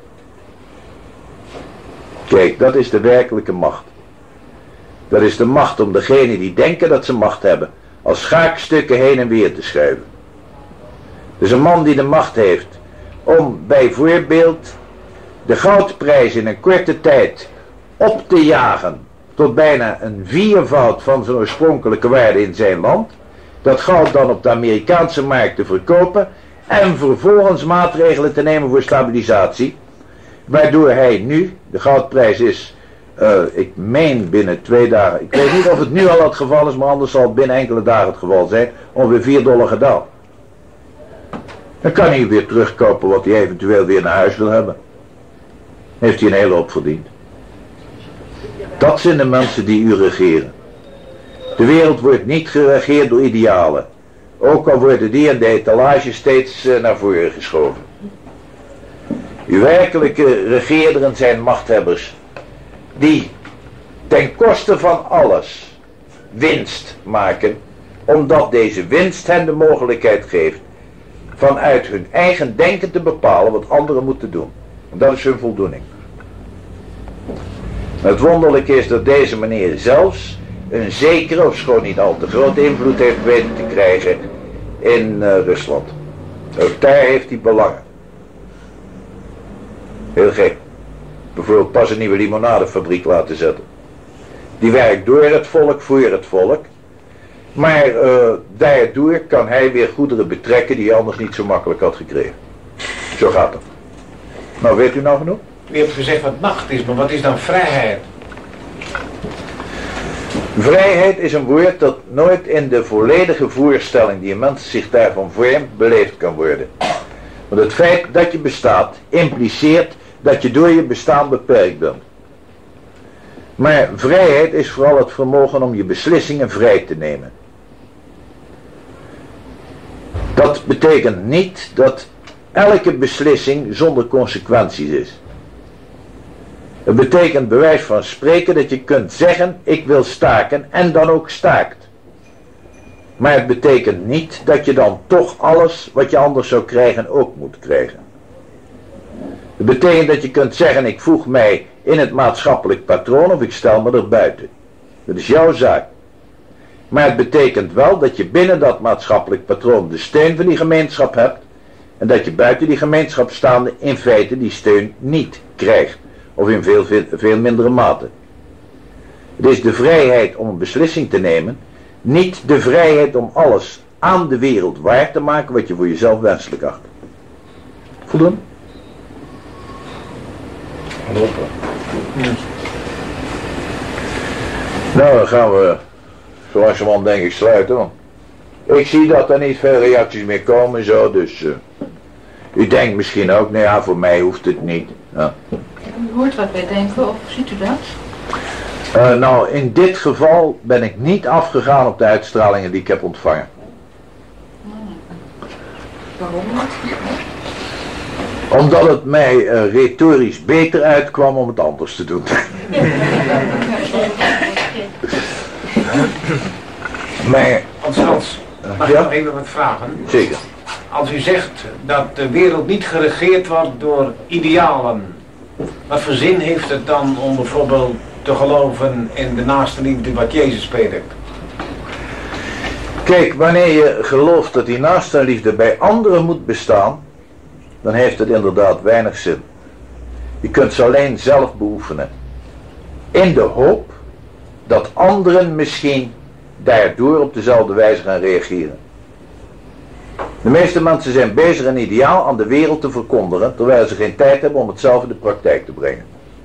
Kijk, dat is de werkelijke macht. Dat is de macht om degenen die denken dat ze macht hebben, als schaakstukken heen en weer te schuiven. Dus een man die de macht heeft om bijvoorbeeld de goudprijs in een korte tijd op te jagen tot bijna een viervoud van zijn oorspronkelijke waarde in zijn land, dat goud dan op de Amerikaanse markt te verkopen en vervolgens maatregelen te nemen voor stabilisatie, waardoor hij nu, de goudprijs is, uh, ik meen binnen twee dagen, ik weet niet of het nu al het geval is, maar anders zal het binnen enkele dagen het geval zijn, ongeveer vier dollar gedaald. Dan kan hij weer terugkopen wat hij eventueel weer naar huis wil hebben. Heeft hij een hele hoop verdiend. Dat zijn de mensen die u regeren. De wereld wordt niet geregeerd door idealen. Ook al worden die in de etalage steeds uh, naar voren geschoven. Uw werkelijke regeerderen zijn machthebbers die ten koste van alles winst maken, omdat deze winst hen de mogelijkheid geeft vanuit hun eigen denken te bepalen wat anderen moeten doen. En dat is hun voldoening. Het wonderlijke is dat deze meneer zelfs een zekere, of schoon niet al te grote invloed heeft weten te krijgen in uh, Rusland. Ook daar heeft hij belangen. Heel gek. Bijvoorbeeld pas een nieuwe limonadefabriek laten zetten. Die werkt door het volk, voor het volk. Maar uh, daardoor kan hij weer goederen betrekken die hij anders niet zo makkelijk had gekregen. Zo gaat het. Nou, weet u nou genoeg? U hebt gezegd wat macht is, maar wat is dan vrijheid? Vrijheid is een woord dat nooit in de volledige voorstelling die een mens zich daarvan vormt beleefd kan worden. Want het feit dat je bestaat impliceert dat je door je bestaan beperkt bent. Maar vrijheid is vooral het vermogen om je beslissingen vrij te nemen. Dat betekent niet dat elke beslissing zonder consequenties is. Het betekent bij wijze van spreken dat je kunt zeggen, ik wil staken, en dan ook staakt. Maar het betekent niet dat je dan toch alles wat je anders zou krijgen ook moet krijgen. Het betekent dat je kunt zeggen, ik voeg mij in het maatschappelijk patroon of ik stel me er buiten. Dat is jouw zaak. Maar het betekent wel dat je binnen dat maatschappelijk patroon de steun van die gemeenschap hebt en dat je buiten die gemeenschap staande in feite die steun niet krijgt. Of in veel, veel, veel mindere mate. Het is de vrijheid om een beslissing te nemen, niet de vrijheid om alles aan de wereld waar te maken wat je voor jezelf wenselijk acht. Voldoen? Nou, dan gaan we zo langzamerhand denk ik sluiten. Want ik zie dat er niet veel reacties meer komen zo, dus uh, u denkt misschien ook, nou ja, voor mij hoeft het niet. Ja. U hoort wat wij denken, of ziet u dat? Uh, nou, in dit geval ben ik niet afgegaan op de uitstralingen die ik heb ontvangen. Waarom? Omdat het mij uh, retorisch beter uitkwam om het anders te doen. Maar, Hans Hans, mag ik ja? nog even wat vragen? Zeker. Als u zegt dat de wereld niet geregeerd wordt door idealen, wat voor zin heeft het dan om bijvoorbeeld te geloven in de naaste liefde wat Jezus predikt? Kijk, wanneer je gelooft dat die naaste liefde bij anderen moet bestaan, dan heeft het inderdaad weinig zin. Je kunt ze alleen zelf beoefenen. In de hoop dat anderen misschien daardoor op dezelfde wijze gaan reageren. De meeste mensen zijn bezig een ideaal aan de wereld te verkondigen, terwijl ze geen tijd hebben om het zelf in de praktijk te brengen.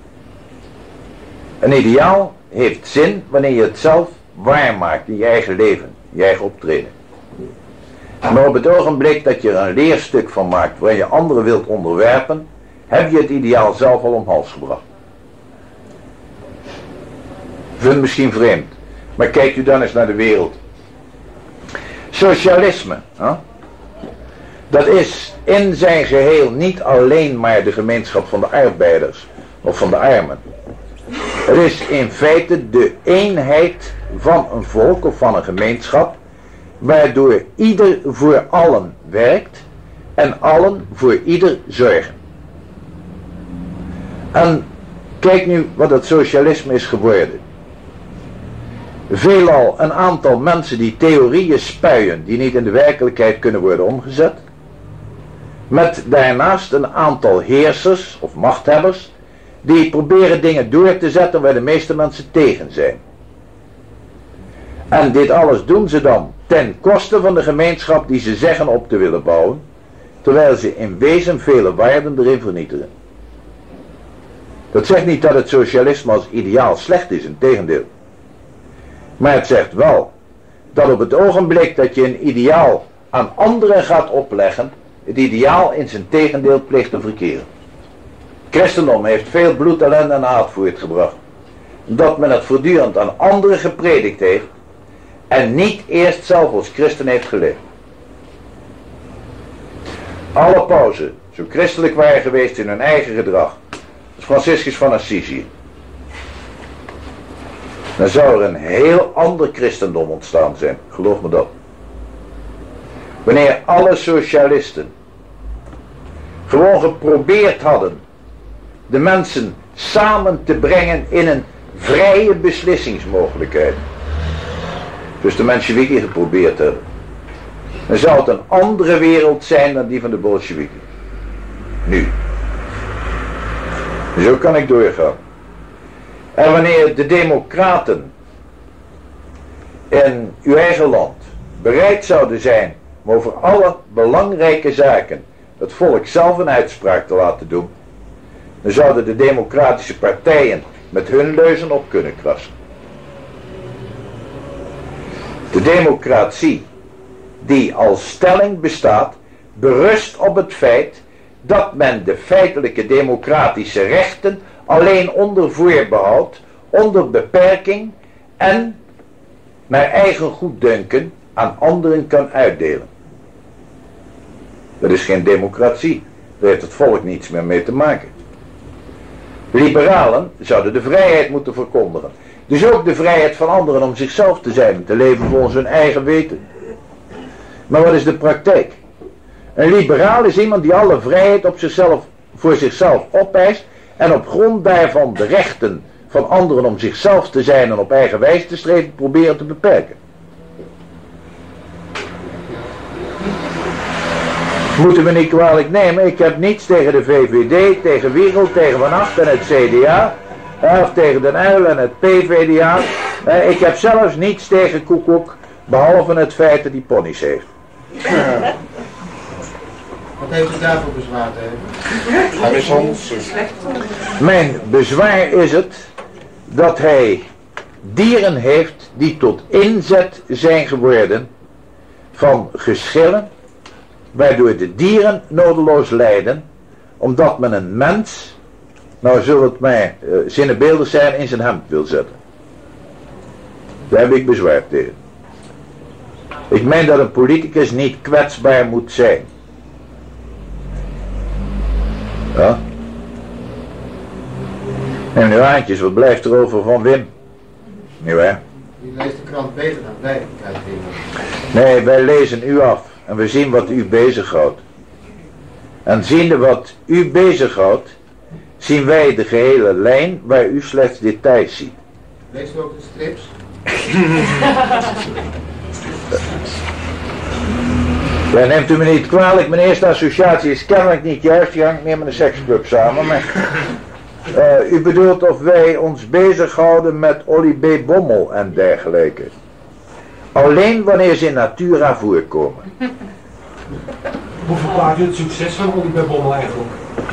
Een ideaal heeft zin wanneer je het zelf waarmaakt in je eigen leven, in je eigen optreden. Maar op het ogenblik dat je er een leerstuk van maakt waarin je anderen wilt onderwerpen, heb je het ideaal zelf al om hals gebracht. Vindt het misschien vreemd, maar kijk u dan eens naar de wereld. Socialisme, hè? Dat is in zijn geheel niet alleen maar de gemeenschap van de arbeiders of van de armen. Het is in feite de eenheid van een volk of van een gemeenschap, waardoor ieder voor allen werkt en allen voor ieder zorgen. En kijk nu wat het socialisme is geworden. Veelal een aantal mensen die theorieën spuien die niet in de werkelijkheid kunnen worden omgezet. Met daarnaast een aantal heersers of machthebbers die proberen dingen door te zetten waar de meeste mensen tegen zijn. En dit alles doen ze dan ten koste van de gemeenschap die ze zeggen op te willen bouwen, terwijl ze in wezen vele waarden erin vernietigen. Dat zegt niet dat het socialisme als ideaal slecht is, integendeel. Maar het zegt wel dat op het ogenblik dat je een ideaal aan anderen gaat opleggen, het ideaal in zijn tegendeel pleegt te verkeren. Christendom heeft veel bloed, ellende en haat voortgebracht. Dat men het voortdurend aan anderen gepredikt heeft en niet eerst zelf als christen heeft geleefd. Alle pausen, zo christelijk waren geweest in hun eigen gedrag, als Franciscus van Assisi, dan zou er een heel ander christendom ontstaan zijn, geloof me dat. Wanneer alle socialisten gewoon geprobeerd hadden de mensen samen te brengen in een vrije beslissingsmogelijkheid, dus de Mensheviki geprobeerd hebben, dan zou het een andere wereld zijn dan die van de Bolsheviki. Nu. Zo kan ik doorgaan. En wanneer de democraten in uw eigen land bereid zouden zijn om over alle belangrijke zaken het volk zelf een uitspraak te laten doen, dan zouden de democratische partijen met hun leuzen op kunnen krassen. De democratie, die als stelling bestaat, berust op het feit dat men de feitelijke democratische rechten alleen onder voorbehoud, onder beperking en naar eigen goeddunken aan anderen kan uitdelen. Dat is geen democratie. Daar heeft het volk niets meer mee te maken. Liberalen zouden de vrijheid moeten verkondigen. Dus ook de vrijheid van anderen om zichzelf te zijn, te leven volgens hun eigen weten. Maar wat is de praktijk? Een liberaal is iemand die alle vrijheid op zichzelf, voor zichzelf opeist en op grond daarvan de rechten van anderen om zichzelf te zijn en op eigen wijze te streven proberen te beperken. Moeten we niet kwalijk nemen, ik heb niets tegen de V V D, tegen Wiegel, tegen Van Agt en het C D A, of tegen Den Uyl en het P V D A. Ik heb zelfs niets tegen Koekoek, behalve het feit dat hij ponies heeft. Wat heeft u daarvoor bezwaar tegen? Hij is Hans. Mijn bezwaar is het dat hij dieren heeft die tot inzet zijn geworden van geschillen, waardoor de dieren nodeloos lijden, omdat men een mens, nou zullen het mij uh, zinnebeeldig zijn, in zijn hemd wil zetten. Daar heb ik bezwaar tegen. Ik meen dat een politicus niet kwetsbaar moet zijn. Ja? Neem nu aantjes, wat blijft er over van Wim? Niet waar? U leest de krant beter dan wij, kijk even. Nee, wij lezen u af en we zien wat u bezighoudt. En ziende wat u bezighoudt, zien wij de gehele lijn waar u slechts details ziet. Leest u ook de strips? Ja, neemt u me niet kwalijk, mijn eerste associatie is kennelijk niet juist, die hangt meer met een seksclub samen, maar uh, u bedoelt of wij ons bezighouden met Olly B. Bommel en dergelijke. Alleen wanneer ze in natura voorkomen. Hoe verklaart u het succes van Olly B. Bommel eigenlijk?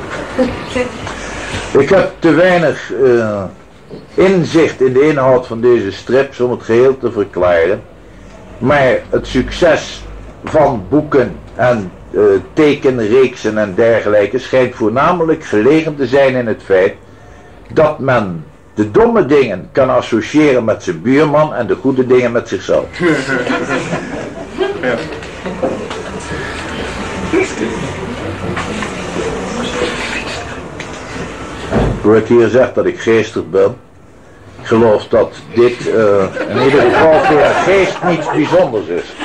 Ik heb te weinig uh, inzicht in de inhoud van deze strips om het geheel te verklaren, maar het succes van boeken en uh, tekenreeksen en dergelijke schijnt voornamelijk gelegen te zijn in het feit dat men de domme dingen kan associëren met zijn buurman en de goede dingen met zichzelf. Ja. Ik word hier gezegd dat ik geestig ben. Ik geloof dat dit uh, in ieder geval voor een geest niets bijzonders is.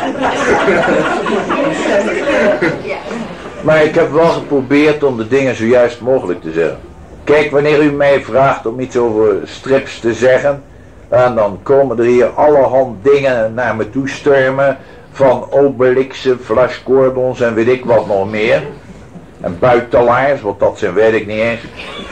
Maar ik heb wel geprobeerd om de dingen zo juist mogelijk te zeggen. Kijk, wanneer u mij vraagt om iets over strips te zeggen, en dan komen er hier allerhand dingen naar me toe stormen, van Obelixen, flashcordons en weet ik wat nog meer. En buitelaars, wat dat zijn weet ik niet eens.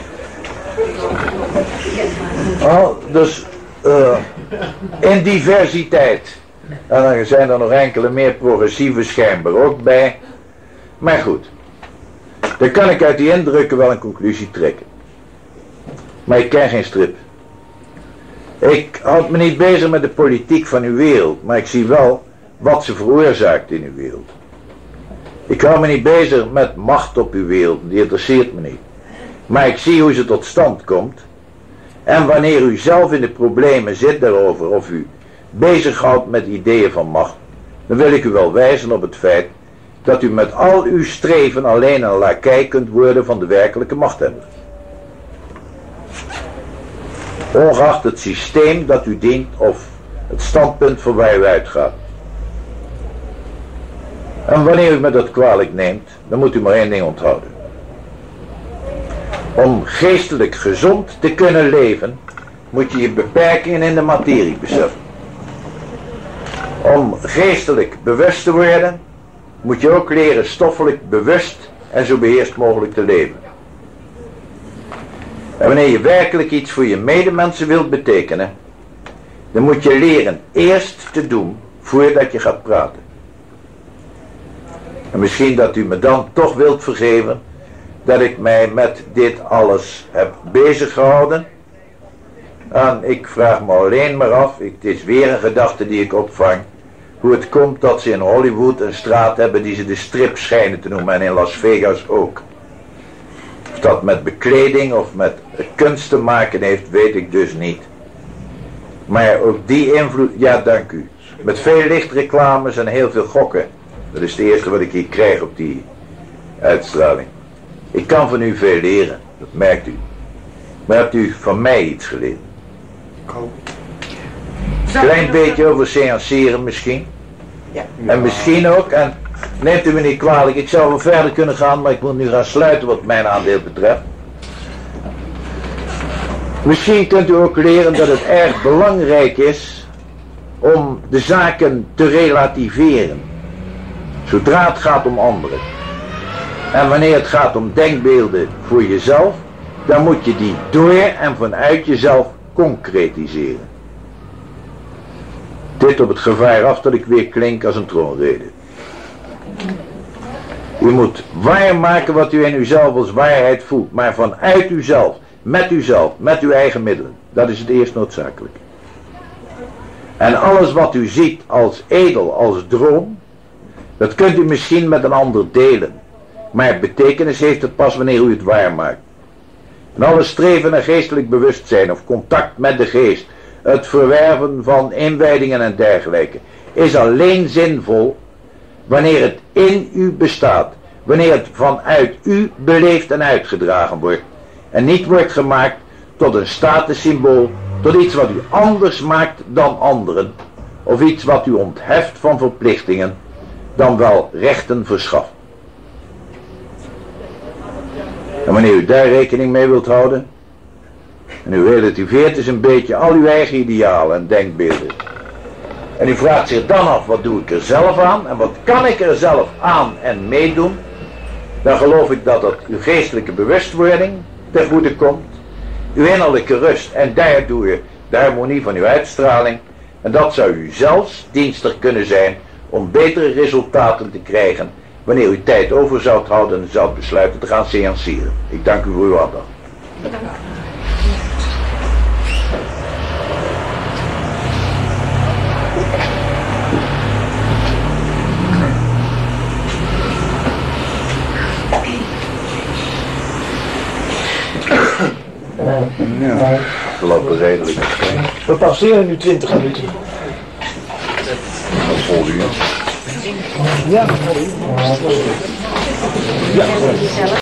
Oh, dus uh, in diversiteit. En dan zijn er nog enkele meer progressieve schijnbaar ook bij. Maar goed, dan kan ik uit die indrukken wel een conclusie trekken. Maar ik ken geen strip. Ik houd me niet bezig met de politiek van uw wereld, maar ik zie wel wat ze veroorzaakt in uw wereld. Ik hou me niet bezig met macht op uw wereld, die interesseert me niet. Maar ik zie hoe ze tot stand komt. En wanneer u zelf in de problemen zit daarover, of u bezighoudt met ideeën van macht, dan wil ik u wel wijzen op het feit dat u met al uw streven alleen een lakij kunt worden van de werkelijke machthebber. Ongeacht het systeem dat u dient of het standpunt van waar u uitgaat. En wanneer u me dat kwalijk neemt, dan moet u maar één ding onthouden. Om geestelijk gezond te kunnen leven, moet je je beperkingen in de materie beseffen. Om geestelijk bewust te worden, moet je ook leren stoffelijk bewust en zo beheerst mogelijk te leven. En wanneer je werkelijk iets voor je medemensen wilt betekenen, dan moet je leren eerst te doen voordat je gaat praten. En misschien dat u me dan toch wilt vergeven dat ik mij met dit alles heb bezig gehouden. En ik vraag me alleen maar af, ik, het is weer een gedachte die ik opvang, hoe het komt dat ze in Hollywood een straat hebben die ze de strip schijnen te noemen en in Las Vegas ook. Of dat met bekleding of met kunst te maken heeft, weet ik dus niet. Maar ook die invloed, ja dank u, met veel lichtreclames en heel veel gokken. Dat is het eerste wat ik hier krijg op die Uitstraling. Ik kan van u veel leren, dat merkt u. Maar hebt u van mij iets geleerd? Een klein beetje over seanceren misschien. Ja. En misschien ook, en neemt u me niet kwalijk, ik zou wel verder kunnen gaan, maar ik moet nu gaan sluiten wat mijn aandeel betreft. Misschien kunt u ook leren dat het erg belangrijk is om de zaken te relativeren. Zodra het gaat om anderen. En wanneer het gaat om denkbeelden voor jezelf, dan moet je die door en vanuit jezelf concretiseren. Dit op het gevaar af dat ik weer klink als een troonrede. U moet waarmaken wat u in uzelf als waarheid voelt, maar vanuit uzelf, met uzelf, met uw eigen middelen. Dat is het eerst noodzakelijk. En alles wat u ziet als edel, als droom, dat kunt u misschien met een ander delen. Maar betekenis heeft het pas wanneer u het waarmaakt. En alle streven naar geestelijk bewustzijn of contact met de geest, het verwerven van inwijdingen en dergelijke, is alleen zinvol wanneer het in u bestaat. Wanneer het vanuit u beleefd en uitgedragen wordt. En niet wordt gemaakt tot een statussymbool, tot iets wat u anders maakt dan anderen. Of iets wat u ontheft van verplichtingen, dan wel rechten verschaft. En wanneer u daar rekening mee wilt houden, en u relativeert dus een beetje al uw eigen idealen en denkbeelden, en u vraagt zich dan af, wat doe ik er zelf aan, en wat kan ik er zelf aan en meedoen, dan geloof ik dat dat uw geestelijke bewustwording ten goede komt, uw innerlijke rust en daardoor de harmonie van uw uitstraling, en dat zou u zelfs dienstig kunnen zijn om betere resultaten te krijgen wanneer u tijd over zou houden en zou besluiten te gaan seanceren. Ik dank u voor uw aandacht. Ja, we lopen redelijk. We passeren nu twintig minuten. Dat vol uur. Ja. Ja.